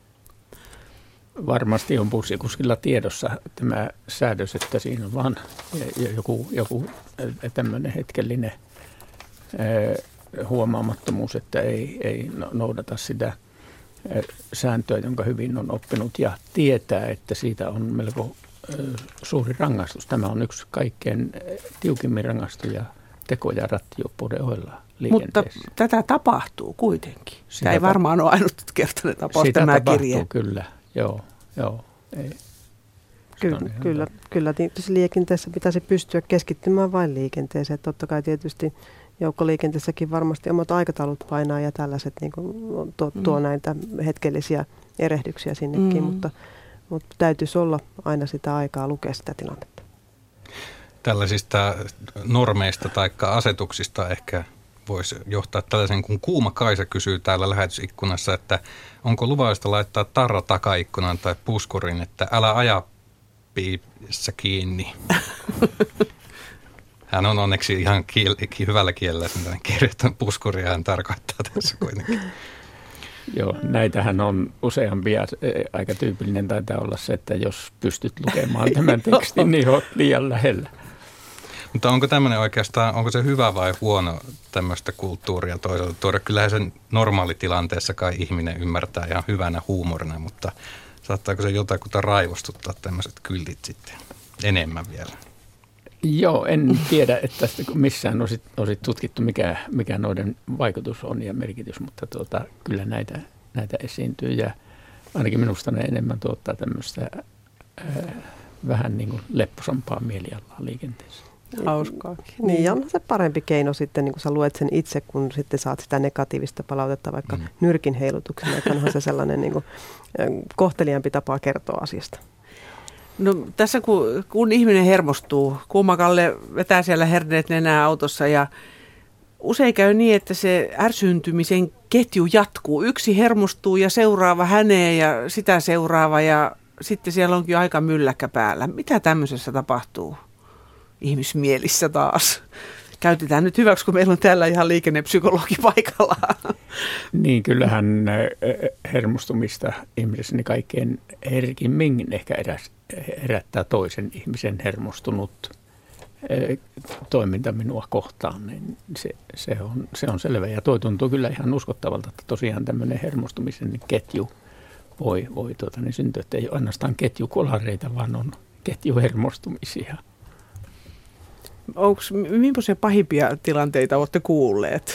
Varmasti on bussikuskilla tiedossa tämä säädös, että siinä on vaan joku, joku tämmöinen hetkellinen huomaamattomuus, että ei, ei noudata sitä sääntöä, jonka hyvin on oppinut ja tietää, että siitä on melko suuri rangaistus. Tämä on yksi kaikkein tiukimmin rangaistuja tekoja rattijuoppouden ohella liikenteessä. Mutta tätä tapahtuu kuitenkin. Sitä tämä ei varmaan ole ainutkertainen tapaus sitä tämä tapahtuu, kirje. Kyllä, joo, joo. Ei. Kyllä, kyllä, kyllä liikenteessä pitäisi pystyä keskittymään vain liikenteeseen. Totta kai tietysti joukkoliikenteessäkin varmasti omat aikataulut painaa ja tällaiset niin kuin tuo, tuo mm. näitä hetkellisiä erehdyksiä sinnekin, mm. mutta, mutta täytyisi olla aina sitä aikaa lukea sitä tilannetta. Tällaisista normeista tai asetuksista ehkä voisi johtaa tällaisen, kun Kuuma Kaisa kysyy täällä lähetysikkunassa, että onko luvallista laittaa tarra takaikkunan tai puskurin, että älä aja piissä kiinni. Hän on onneksi ihan kiel- hyvällä kielellä sen kirjoittanut puskuria, hän tarkoittaa tässä kuitenkin. Joo, näitähän on useampia. Aika tyypillinen taitaa olla se, että jos pystyt lukemaan tämän tekstin, niin olet liian lähellä. Mutta onko tämmöinen oikeastaan, onko se hyvä vai huono tämmöistä kulttuuria toisaalta tuoda? Kyllähän sen normaalitilanteessa kai ihminen ymmärtää ihan hyvänä huumorina, mutta saattaako se jotakuta raivostuttaa tämmöiset kyltit sitten enemmän vielä? Joo, en tiedä, että missään olisi, olisi tutkittu, mikä, mikä noiden vaikutus on ja merkitys, mutta tuota, kyllä näitä, näitä esiintyy ja ainakin minusta ne enemmän tuottaa tämmöistä ää, vähän niin kuin lepposampaa mielialaa liikenteessä. Hauskaakin. Niin, ja on se parempi keino sitten, niin kun sä luet sen itse, kun sitten saat sitä negatiivista palautetta vaikka mm. nyrkin heilutuksen, että onhan se sellainen niin kuin, kohteliaampi tapa kertoa asiasta. No tässä kun, kun ihminen hermostuu, Kuuma Kalle vetää siellä herneet nenää autossa ja usein käy niin, että se ärsyyntymisen ketju jatkuu. Yksi hermostuu ja seuraava häneen ja sitä seuraava ja sitten siellä onkin aika mylläkkä päällä. Mitä tämmöisessä tapahtuu ihmismielissä taas? Käytetään nyt hyväksi, kun meillä on täällä ihan liikennepsykologi paikalla. Niin, kyllähän hermostumista ihmisessä niin kaikkein herkimmin ehkä eräs, herättää toisen ihmisen hermostunut toiminta minua kohtaan. Niin se, se, on, se on selvä ja toi tuntuu kyllä ihan uskottavalta, että tosiaan tämmöinen hermostumisen ketju voi, voi tuota, niin syntyä, että ei ole ainoastaan ketjukolareita, vaan on ketjuhermostumisia. Onko, millaisia pahimpia tilanteita olette kuulleet?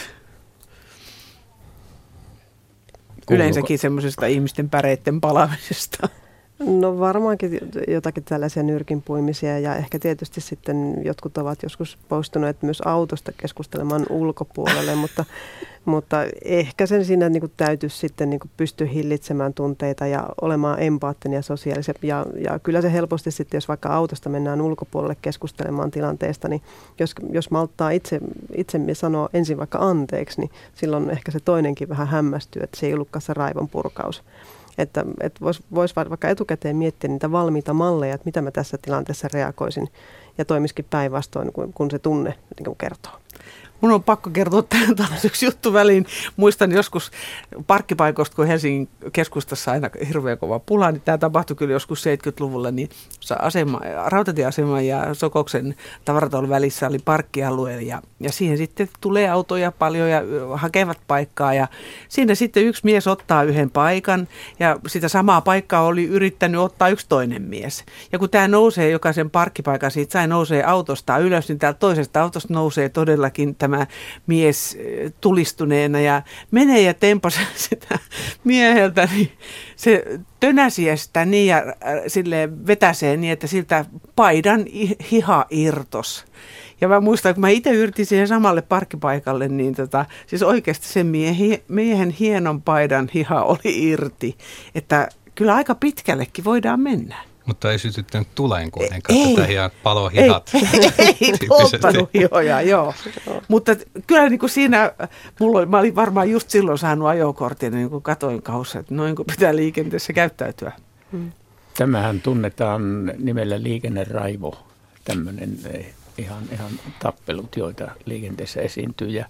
Kuuluuko? Yleensäkin semmoisesta ihmisten päreitten palaamisesta. No varmaankin jotakin tällaisia nyrkinpuimisia ja ehkä tietysti sitten jotkut ovat joskus poistuneet myös autosta keskustelemaan ulkopuolelle, mutta, mutta ehkä sen siinä niin kuin täytyisi sitten niin kuin pystyä hillitsemään tunteita ja olemaan empaattinen ja sosiaalisen. Ja, ja kyllä se helposti sitten, jos vaikka autosta mennään ulkopuolelle keskustelemaan tilanteesta, niin jos, jos malttaa itse, itse sanoa ensin vaikka anteeksi, niin silloin ehkä se toinenkin vähän hämmästyy, että se ei ollutkaan se raivon purkaus. Että, että voisi vois vaikka etukäteen miettiä niitä valmiita malleja, että mitä mä tässä tilanteessa reagoisin ja toimisikin päinvastoin, kun, kun se tunne niin kertoo. Mun on pakko kertoa tähän taas yksi juttu väliin. Muistan joskus parkkipaikoista, kun Helsingin keskustassa aina hirveän kova pula, niin tämä tapahtui kyllä joskus seitsemänkymmentäluvulla, niin asema, rautatieaseman ja Sokoksen tavaratalon välissä oli parkkialue ja, ja siihen sitten tulee autoja paljon ja hakevat paikkaa ja siinä sitten yksi mies ottaa yhden paikan ja sitä samaa paikkaa oli yrittänyt ottaa yksi toinen mies. Ja kun tämä nousee jokaisen parkkipaikan, siitä sai nousee autosta ylös, niin täältä toisesta autosta nousee todellakin tämä Tämä mies tulistuneena ja menee ja tempasi sitä mieheltä, niin se tönäsi sitä niin ja silleen vetäsee niin, että siltä paidan hiha irtos. Ja mä muistan, kun mä itse yritin siihen samalle parkkipaikalle, niin tota, siis oikeasti sen miehen, miehen hienon paidan hiha oli irti. Että kyllä aika pitkällekin voidaan mennä. Mutta ei sytyttänyt tuleen kuitenkaan, ei, tätä hihat palo hihat. Ei, ei polttanut hihoja, joo. Mutta kyllä niin kuin siinä, mulla, mä olin varmaan just silloin saanut ajokortin, niin kuin katoin kaussa, että noin kuin pitää liikenteessä käyttäytyä. Hmm. Tämähän tunnetaan nimellä liikenneraivo, tämmöinen ihan, ihan tappelut, joita liikenteessä esiintyy. Ja,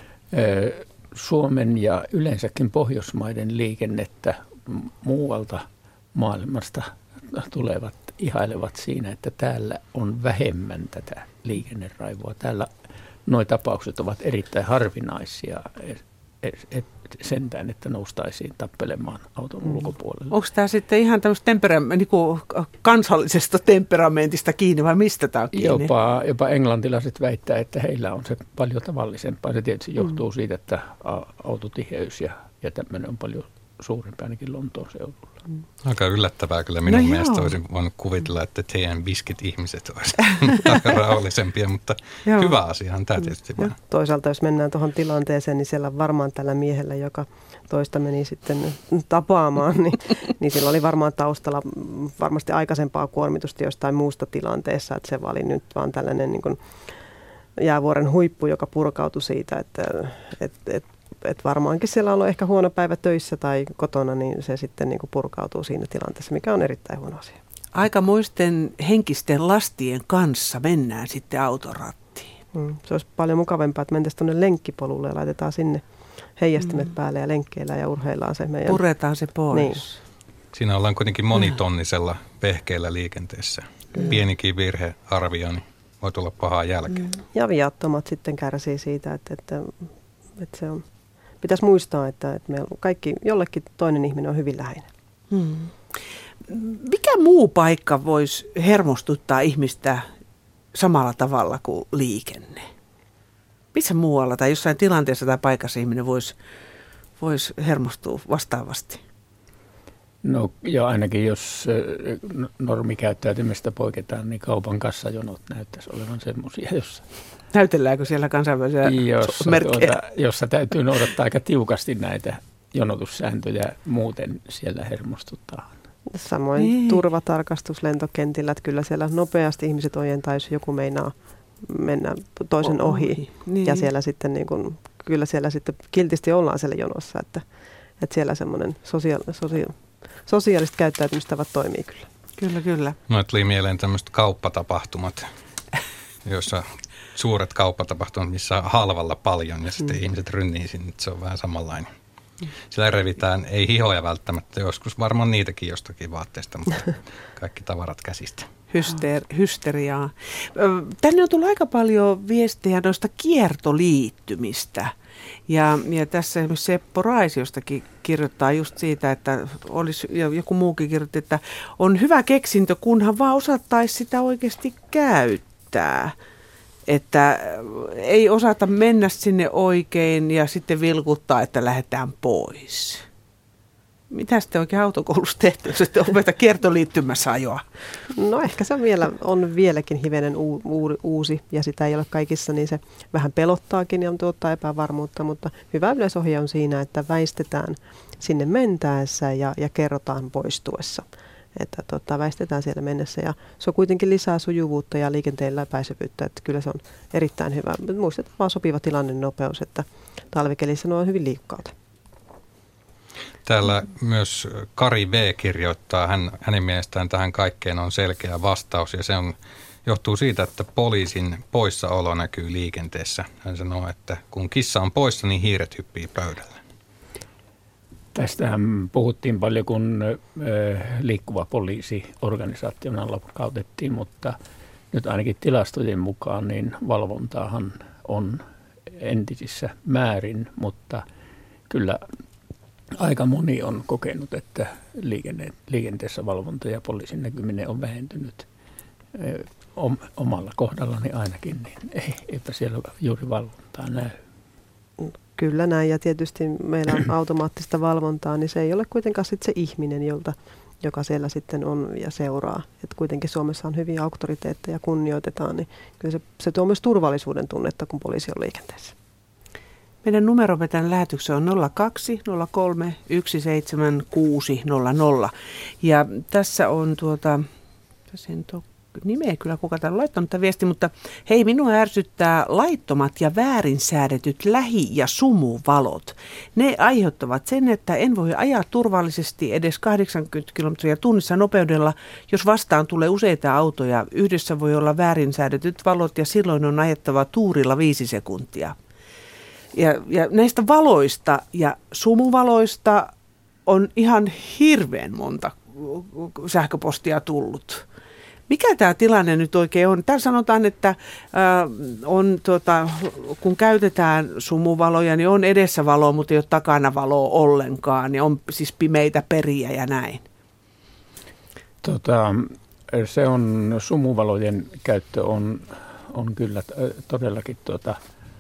ö, Suomen ja yleensäkin Pohjoismaiden liikennettä muualta maailmasta tulevat ihailevat siinä, että täällä on vähemmän tätä liikenneraivoa. Täällä nuo tapaukset ovat erittäin harvinaisia et, et sentään, että noustaisiin tappelemaan auton mm. ulkopuolelle. Onko tämä sitten ihan tämmöistä tempera- niin kuin kansallisesta temperamentista kiinni vai mistä tämä on kiinni? Jopa, jopa englantilaiset väittää, että heillä on se paljon tavallisempaa. Se tietysti mm. johtuu siitä, että autotiheys ja, ja tämmöinen on paljon suurempi ainakin Lontoon seudulla. Mm. Aika yllättävää kyllä minun no mielestä. Joo. Olisin voinut kuvitella, että teidän biskit ihmiset olisivat rauhallisempia, mutta joo. Hyvä asiahan tämä tietysti mm. vaan. Toisaalta jos mennään tuohon tilanteeseen, niin siellä varmaan tällä miehellä, joka toista meni sitten tapaamaan, niin, niin sillä oli varmaan taustalla varmasti aikaisempaa kuormitusta jostain muusta tilanteessa, että se oli nyt vaan tällainen niin kuin jäävuoren huippu, joka purkautui siitä, että et, et, et varmaankin siellä on ollut ehkä huono päivä töissä tai kotona, niin se sitten niin kuin purkautuu siinä tilanteessa, mikä on erittäin huono asia. Aikamoisten henkisten lastien kanssa mennään sitten autorattiin. Mm, se olisi paljon mukavampaa, että mentäisiin tuonne lenkkipolulle ja laitetaan sinne heijastimet mm. päälle ja lenkkeillä ja urheillaan se meidän. Puretaan se pois. Niin. Siinä ollaan kuitenkin monitonnisella vehkeellä liikenteessä. Mm. Pienikin virhearvio, niin voi tulla pahaa jälkeen. Mm. Ja viattomat sitten kärsii siitä, että, että, että se on. Pitäisi muistaa, että, että me kaikki, jollekin toinen ihminen on hyvin läheinen. Hmm. Mikä muu paikka voisi hermostuttaa ihmistä samalla tavalla kuin liikenne? Missä muualla tai jossain tilanteessa tai paikassa ihminen voisi, voisi hermostua vastaavasti? No jo ainakin jos normikäyttäytymistä poiketaan, niin kaupan kassajonot näyttäisi olevan semmoisia, jossa näytelläänkö siellä kansainvälisiä jossa, merkkejä? Tuota, jossa täytyy noudattaa aika tiukasti näitä jonotussääntöjä, muuten siellä hermostutaan. Samoin niin. Turvatarkastus lentokentillä, että kyllä siellä nopeasti ihmiset ojentaa, jos joku meinaa mennä toisen oh, ohi. Niin. Ja siellä sitten niin kuin, kyllä siellä sitten kiltisti ollaan siellä jonossa, että, että siellä semmoinen sosiaali, sosiaali, sosiaaliset käyttäytymistavat toimii kyllä. Kyllä, kyllä. No, tuli mieleen tämmöiset kauppatapahtumat, joissa suuret kauppatapahtumat, missä on halvalla paljon ja sitten mm. ihmiset rynnii sinne, että se on vähän samanlainen. Mm. Siellä revitään, ei hihoja välttämättä, joskus varmaan niitäkin jostakin vaatteesta, mutta kaikki tavarat käsistä. Hyster- hysteriaa. Tänne on tullut aika paljon viestejä noista kiertoliittymistä. Ja, ja tässä esimerkiksi Seppo Raisi jostakin kirjoittaa just siitä, että olisi, ja joku muukin kirjoitti, että on hyvä keksintö, kunhan vaan osattaisi sitä oikeasti käyttää. Että ei osata mennä sinne oikein ja sitten vilkuttaa, että lähdetään pois. Mitä sitten oikein autokoulussa tehty, jos ette opeta kiertoliittymässä ajoa? No ehkä se vielä, on vieläkin hivenen u, u, uusi ja sitä ei ole kaikissa, niin se vähän pelottaakin ja tuottaa epävarmuutta, mutta hyvä yleisohje on siinä, että väistetään sinne mentäessä ja, ja kerrotaan poistuessa. Että tota, väistetään siellä mennessä ja se on kuitenkin lisää sujuvuutta ja liikenteen läpäisevyyttä, että kyllä se on erittäin hyvä. Muistetaan vaan sopiva tilanne nopeus, että talvikelissä ne on hyvin liikkaat. Täällä myös Kari V. kirjoittaa, hän, hänen mielestään tähän kaikkeen on selkeä vastaus ja se on, johtuu siitä, että poliisin poissaolo näkyy liikenteessä. Hän sanoo, että kun kissa on poissa, niin hiiret hyppii pöydällä. Tästähän puhuttiin paljon, kun liikkuva poliisi organisaationa lakkautettiin, mutta nyt ainakin tilastojen mukaan niin valvontaahan on entisissä määrin, mutta kyllä aika moni on kokenut, että liikenne, liikenteessä valvonta ja poliisin näkyminen on vähentynyt omalla kohdallani ainakin, niin ei, eipä siellä juuri valvontaa näy. Kyllä näin, ja tietysti meillä on automaattista valvontaa, niin se ei ole kuitenkaan sitten se ihminen, jolta, joka siellä sitten on ja seuraa. Että kuitenkin Suomessa on hyviä auktoriteetteja ja kunnioitetaan, niin kyllä se, se tuo myös turvallisuuden tunnetta, kun poliisi on liikenteessä. Meidän numeromme tämän lähetyksen on nolla kaksi nolla kolme yksi seitsemän kuusi nolla nolla. Ja tässä on tuota, tässä nyt on nimeä kyllä kuka täällä on laittanut tämän viesti, mutta hei, minua ärsyttää laittomat ja väärin säädetyt lähi- ja sumuvalot. Ne aiheuttavat sen, että en voi ajaa turvallisesti edes kahdeksankymmentä kilometriä tunnissa nopeudella, jos vastaan tulee useita autoja. Yhdessä voi olla väärin säädetyt valot ja silloin on ajettava tuurilla viisi sekuntia. Ja, ja näistä valoista ja sumuvaloista on ihan hirveän monta sähköpostia tullut. Mikä tämä tilanne nyt oikein on? Täällä sanotaan, että äh, on, tuota, kun käytetään sumuvaloja, niin on edessä valoa, mutta ei ole takana valoa ollenkaan. Niin on siis pimeitä periä ja näin. Tota, se on, sumuvalojen käyttö on, on kyllä todellakin tuota,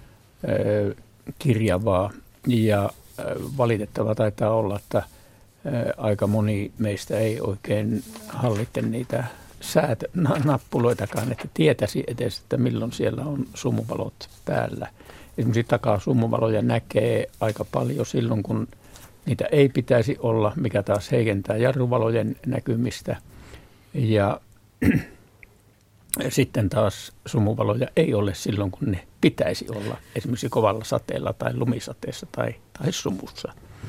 kirjavaa ja valitettavaa taitaa olla, että aika moni meistä ei oikein hallitte niitä säätö, nappuloitakaan, että tietäisi edes, että milloin siellä on sumuvalot päällä. Esimerkiksi takaa sumuvaloja näkee aika paljon silloin, kun niitä ei pitäisi olla, mikä taas heikentää jarruvalojen näkymistä. Ja sitten taas sumuvaloja ei ole silloin, kun ne pitäisi olla, esimerkiksi kovalla sateella tai lumisateessa tai, tai sumussa.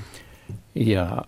Ja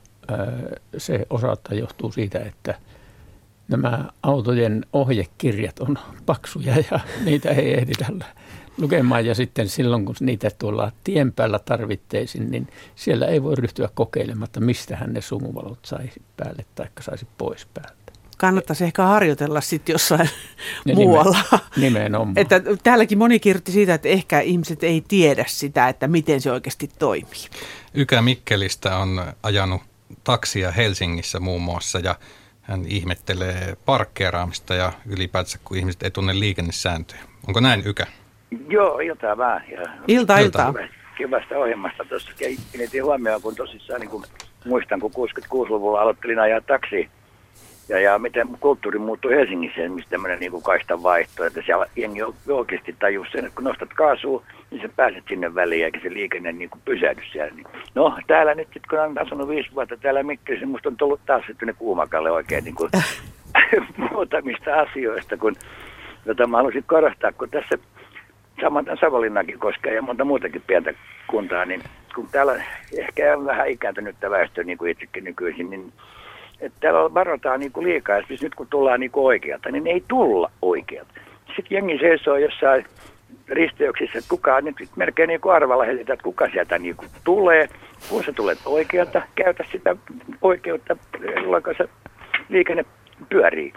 se osaltaan johtuu siitä, että nämä autojen ohjekirjat on paksuja ja niitä ei ehditä lukemaan. Ja sitten silloin, kun niitä tuolla tien päällä tarvitteisiin, niin siellä ei voi ryhtyä kokeilemaan, mistähän ne sumuvalot saisi päälle tai saisi pois päältä. Kannattaisi ehkä harjoitella sitten jossain ja muualla. Nimenomaan. Että täälläkin moni kirjoitti siitä, että ehkä ihmiset ei tiedä sitä, että miten se oikeasti toimii. Ykä Mikkelistä on ajanut taksia Helsingissä muun muassa ja hän ihmettelee parkkeeraamista ja ylipäätänsä, kun ihmiset ei tunne liikennesääntöjä. Onko näin, Ykä? Joo, iltaa vaan. Ja ilta, iltaa. Hyvästä ohjelmasta tuossa kiinnitin huomioon, kun tosissaan niin kun muistan, kun kuusikymmentäkuusi-luvulla aloittelin ajaa taksiin. Ja, ja miten kulttuuri muuttui Helsingissä, missä tämmöinen niin kaistan vaihto, että siellä jengi oikeasti tajus sen, että kun nostat kaasua, niin sä pääset sinne väliin, eikä se liikenne niin kuin pysähdy siellä. No, täällä nyt, sit, kun olen asunut viisi vuotta täällä Mikkelissä, niin musta on tullut taas sitten kuumakalle oikein niin kuin muutamista asioista, kun, jota mä haluaisin korostaa, kun tässä samantain Savonlinnakin koskee ja monta muutakin pientä kuntaa, niin kun täällä ehkä on vähän ikääntynyttä väestöä, niin kuin itsekin nykyisin, niin että täällä varotaan niinku liikaa, ja nyt kun tullaan niinku oikealta, niin ei tulla oikealta. Sitten jengi seisoo jossain risteyksissä, että kukaan nyt melkein niinku arvalla heitetään, että kuka sieltä niinku tulee. Kun sä tulet oikealta, käytä sitä oikeutta, jolloin se liikenne pyörii.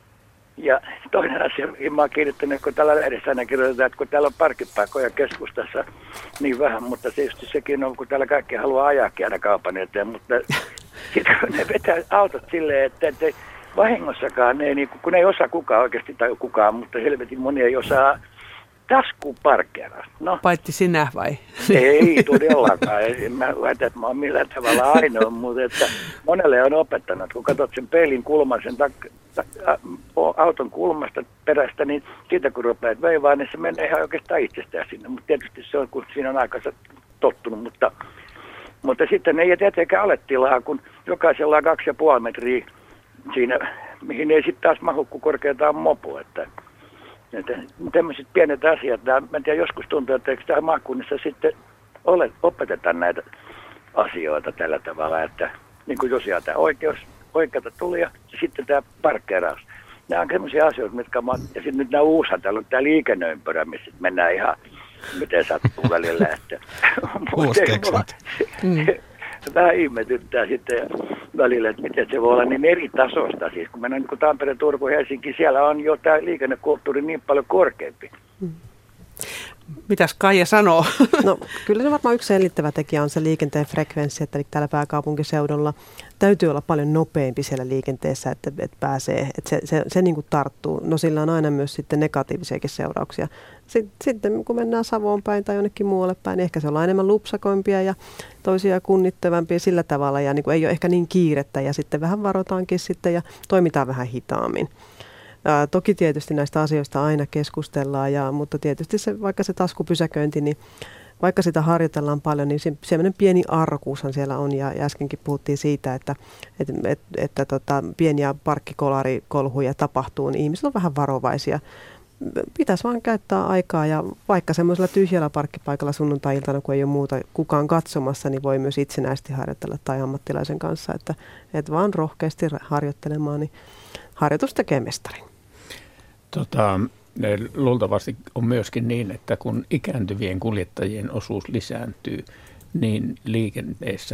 Ja toinen asia, mihin mä oon kiinnittänyt, kun täällä lehdessä aina kirjoitetaan, että kun täällä on parkkipaikkoja keskustassa niin vähän, mutta tietysti sekin on, kun täällä kaikki haluaa ajaakin aina kaupan eteen, mutta sitten kun ne vetää autot silleen, että, että vahingossakaan, ne ei, niin, kun ei osaa kukaan oikeasti tai kukaan, mutta helvetin moni ei osaa taskuun parkkeeraa. No, paitsi sinä vai? Ei todellakaan. En mä väitä, että mä oon millään tavalla ainoa, mutta että monelle on opettanut. Kun katsot sen peilin kulman, sen tak- tak- auton kulmasta perästä, niin siitä kun rupeat veivaan, niin se menee ihan oikeastaan itsestään sinne. Mutta tietysti se on, kun siinä on aikansa tottunut, mutta Mutta sitten ei tietenkään ole tilaa, kun jokaisella on kaksi ja puoli metriä siinä, mihin ei sitten taas mahu, kun korkeintaan mopo. Että, että tämmöiset pienet asiat, mä en tiedä, joskus tuntuu, että eikö tähän maakunnissa sitten ole, opetetaan näitä asioita tällä tavalla, että niin kuin tosiaan tämä oikeus, oikeata tuli ja sitten tämä parkkeeraus. Nämä on semmoisia asioita, mitkä mä, ja sitten nyt nämä uusia, täällä on tämä liikenneympyrä, missä mennään ihan miten sattuu välillä, että uusi keksintö. Vähän ihmetyttää sitten välillä, että miten se voi olla niin eri tasosta. Siis kun mennään niin Tampere, Turku, Helsinki, siellä on jo tämä liikennekulttuuri niin paljon korkeampi. Mitäs Kaija sanoo? No kyllä se varmaan yksi selittävä tekijä on se liikenteen frekvenssi, että täällä pääkaupunkiseudulla täytyy olla paljon nopeampi siellä liikenteessä, että, että pääsee, että se, se, se niin kuin tarttuu. No sillä on aina myös sitten negatiivisiakin seurauksia. Sitten kun mennään Savoon päin tai jonnekin muualle päin, niin ehkä se on enemmän lupsakoimpia ja toisia kunnittavampia sillä tavalla ja niin kuin ei ole ehkä niin kiirettä ja sitten vähän varotaankin sitten ja toimitaan vähän hitaammin. Ää, toki tietysti näistä asioista aina keskustellaan, ja, mutta tietysti se, vaikka se taskupysäköinti, niin vaikka sitä harjoitellaan paljon, niin se, sellainen pieni arkuushan siellä on. Ja, ja äskenkin puhuttiin siitä, että, että, että, että tota, pieniä parkkkolarikolhuja tapahtuu, niin ihmiset on vähän varovaisia. Pitäisi vaan käyttää aikaa, ja vaikka semmoisella tyhjällä parkkipaikalla sunnuntai-iltana, kun ei ole muuta kukaan katsomassa, niin voi myös itsenäisesti harjoitella tai ammattilaisen kanssa, että, että vaan rohkeasti harjoittelemaan, niin harjoitus tekee mestarin. Tota, luultavasti on myöskin niin, että kun ikääntyvien kuljettajien osuus lisääntyy, niin liikenteessä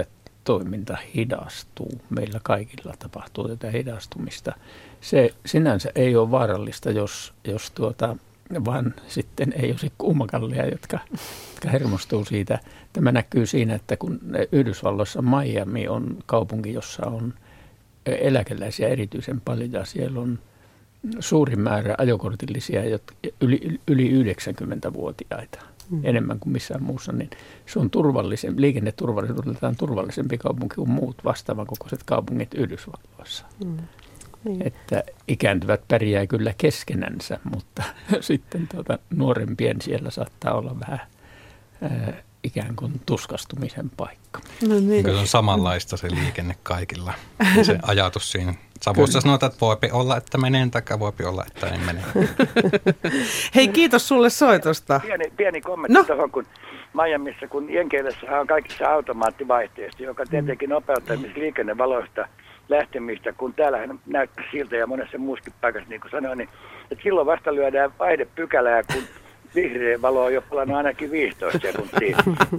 toiminta hidastuu. Meillä kaikilla tapahtuu tätä hidastumista. Se sinänsä ei ole vaarallista, jos, jos tuota, vaan sitten ei ole kuumakallia, jotka, jotka hermostuu siitä. Tämä näkyy siinä, että kun Yhdysvalloissa Miami on kaupunki, jossa on eläkeläisiä erityisen paljon ja siellä on suuri määrä ajokortillisia, jotka yli, yli yhdeksänkymmentävuotiaita. Mm. Enemmän kuin missään muussa, niin se on turvallisempi, liikenneturvallisuudeltaan turvallisempi kaupunki kuin muut vastaavan kokoiset kaupungit Yhdysvalloissa. Mm. Niin. Että ikääntyvät pärjää kyllä keskenänsä, mutta sitten tuota, nuorempien siellä saattaa olla vähän ää, ikään kuin tuskastumisen paikka. No niin. Se on samanlaista se liikenne kaikilla, se ajatus siinä. Savussa sanotaan, että voipi olla, että menee, taikka voipi olla, että ei mene. Hei, kiitos sulle soitosta. Pieni, pieni kommentti no. tuohon, kun Miamiissa, kun Jenkeilässä on kaikissa automaattivaihteista, joka tietenkin nopeuttaa esimerkiksi liikennevaloista lähtemistä, kun täällähän näyttää siltä ja monessa muussakin paikassa, niin kuin sanoin, niin että silloin vasta lyödään vaihdepykälää, kun vihreä valo on jo palannut ainakin viisitoista sekuntia.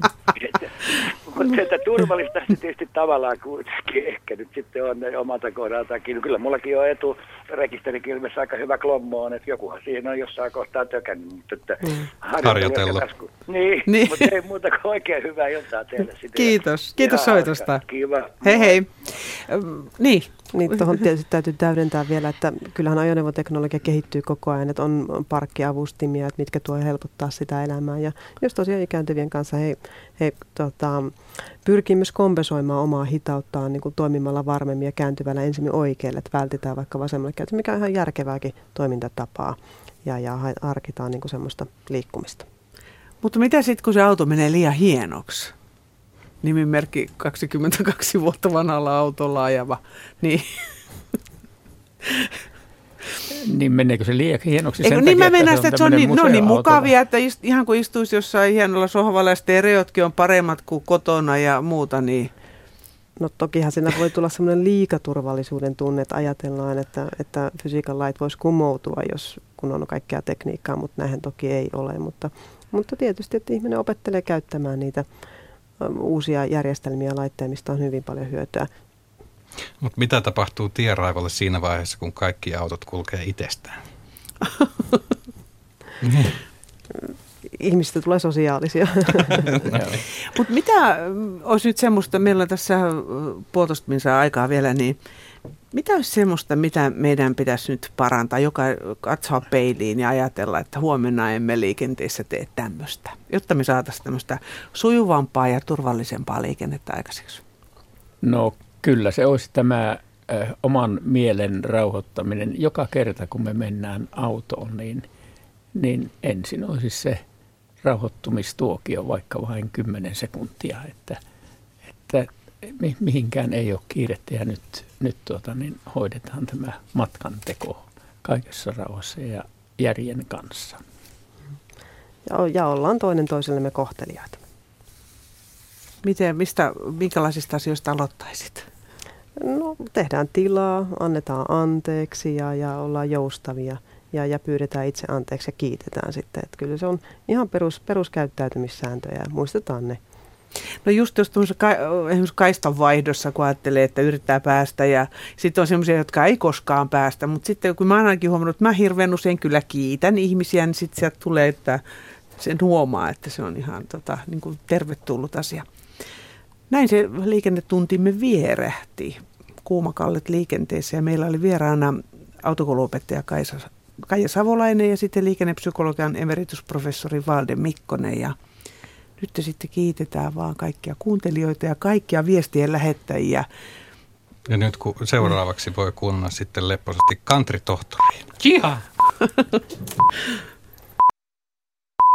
Mutta että turvallista se tietysti tavallaan kuitenkin ehkä nyt sitten on omalta kohdaltakin. Kyllä mullakin on eturekisterikin ilmeisesti aika hyvä klommo on, että jokuhan siihen on jossain kohtaa tökännyt. Mutta että mm. harjoitella. Niin, niin, mutta ei muuta kuin oikein hyvää iltaa teille. Kiitos, kiitos ja soitosta. Aika. Kiva. Hei hei. Ähm, niin. Niin, tuohon tietysti täytyy täydentää vielä, että kyllähän ajoneuvoteknologia kehittyy koko ajan, että on parkkiavustimia, että mitkä tuo helpottaa sitä elämää. Ja jos tosiaan ikääntyvien kanssa he, he tota, pyrkii myös kompensoimaan omaa hitauttaan niin kuin toimimalla varmemmin ja kääntyvällä ensin oikealle, että vältetään vaikka vasemmalle käytössä, mikä on ihan järkevääkin toimintatapaa ja, ja harkitaan niin kuin semmoista liikkumista. Mutta mitä sitten, kun se auto menee liian hienoksi? Nimimerkki kaksikymmentäkaksi vuotta vanhalla autolla ajava, niin... Niin meneekö se liian hienoksi sen takia, niin mä mennään että sitä, että se on niin, no niin mukavia, että ist, ihan kuin istuisi jossain hienolla sohvalla ja stereotkin on paremmat kuin kotona ja muuta, niin... No tokihan siinä voi tulla semmoinen liikaturvallisuuden tunne, että ajatellaan, että, että fysiikan lait voisi kumoutua, jos, kun on kaikkea tekniikkaa, mutta näinhän toki ei ole. Mutta, mutta tietysti, että ihminen opettelee käyttämään niitä uusia järjestelmiä ja laitteja, mistä on hyvin paljon hyötyä. Mutta mitä tapahtuu tienraivalle siinä vaiheessa, kun kaikki autot kulkee itsestään? Ihmisistä tulee sosiaalisia. Mutta mitä olisi nyt semmoista, meillä on tässä puolitoista minsaa aikaa vielä, niin mitä olisi semmoista, mitä meidän pitäisi nyt parantaa, joka katsoa peiliin ja ajatella, että huomenna emme liikenteessä tee tämmöistä, jotta me saataisiin tämmöistä sujuvampaa ja turvallisempaa liikennettä aikaiseksi? No kyllä, se olisi tämä ö, oman mielen rauhoittaminen. Joka kerta, kun me mennään autoon, niin, niin ensin olisi se rauhoittumistuokio vaikka vain kymmenen sekuntia, että, että mihinkään ei ole kiirettä ja nyt, nyt tuota, niin hoidetaan tämä matkanteko kaikessa rauhassa ja järjen kanssa. Ja, ja ollaan toinen toisellemme kohteliaita. Miten, mistä, minkälaisista asioista aloittaisit? No tehdään tilaa, annetaan anteeksi ja, ja ollaan joustavia ja, ja pyydetään itse anteeksi ja kiitetään sitten. Että kyllä se on ihan perus, peruskäyttäytymissääntöjä ja muistetaan ne. No just jos ka- esimerkiksi kaistan vaihdossa, kun ajattelee, että yrittää päästä ja sitten on sellaisia, jotka ei koskaan päästä, mutta sitten kun mä oon ainakin huomannut, että mä hirveän usein kyllä kiitän ihmisiä, niin sitten sieltä tulee, että sen huomaa, että se on ihan tota, niin kuin tervetullut asia. Näin se liikennetuntimme vierähti, kuumakallet liikenteessä ja meillä oli vieraana autokouluopettaja Kaisa, Kaija Savolainen ja sitten liikennepsykologian emeritusprofessori Valde Mikkonen ja nyt sitten kiitetään vaan kaikkia kuuntelijoita ja kaikkia viestien lähettäjiä. Ja nyt kun seuraavaksi voi kuunnella sitten lepposasti country-tohtoriin. Jiha!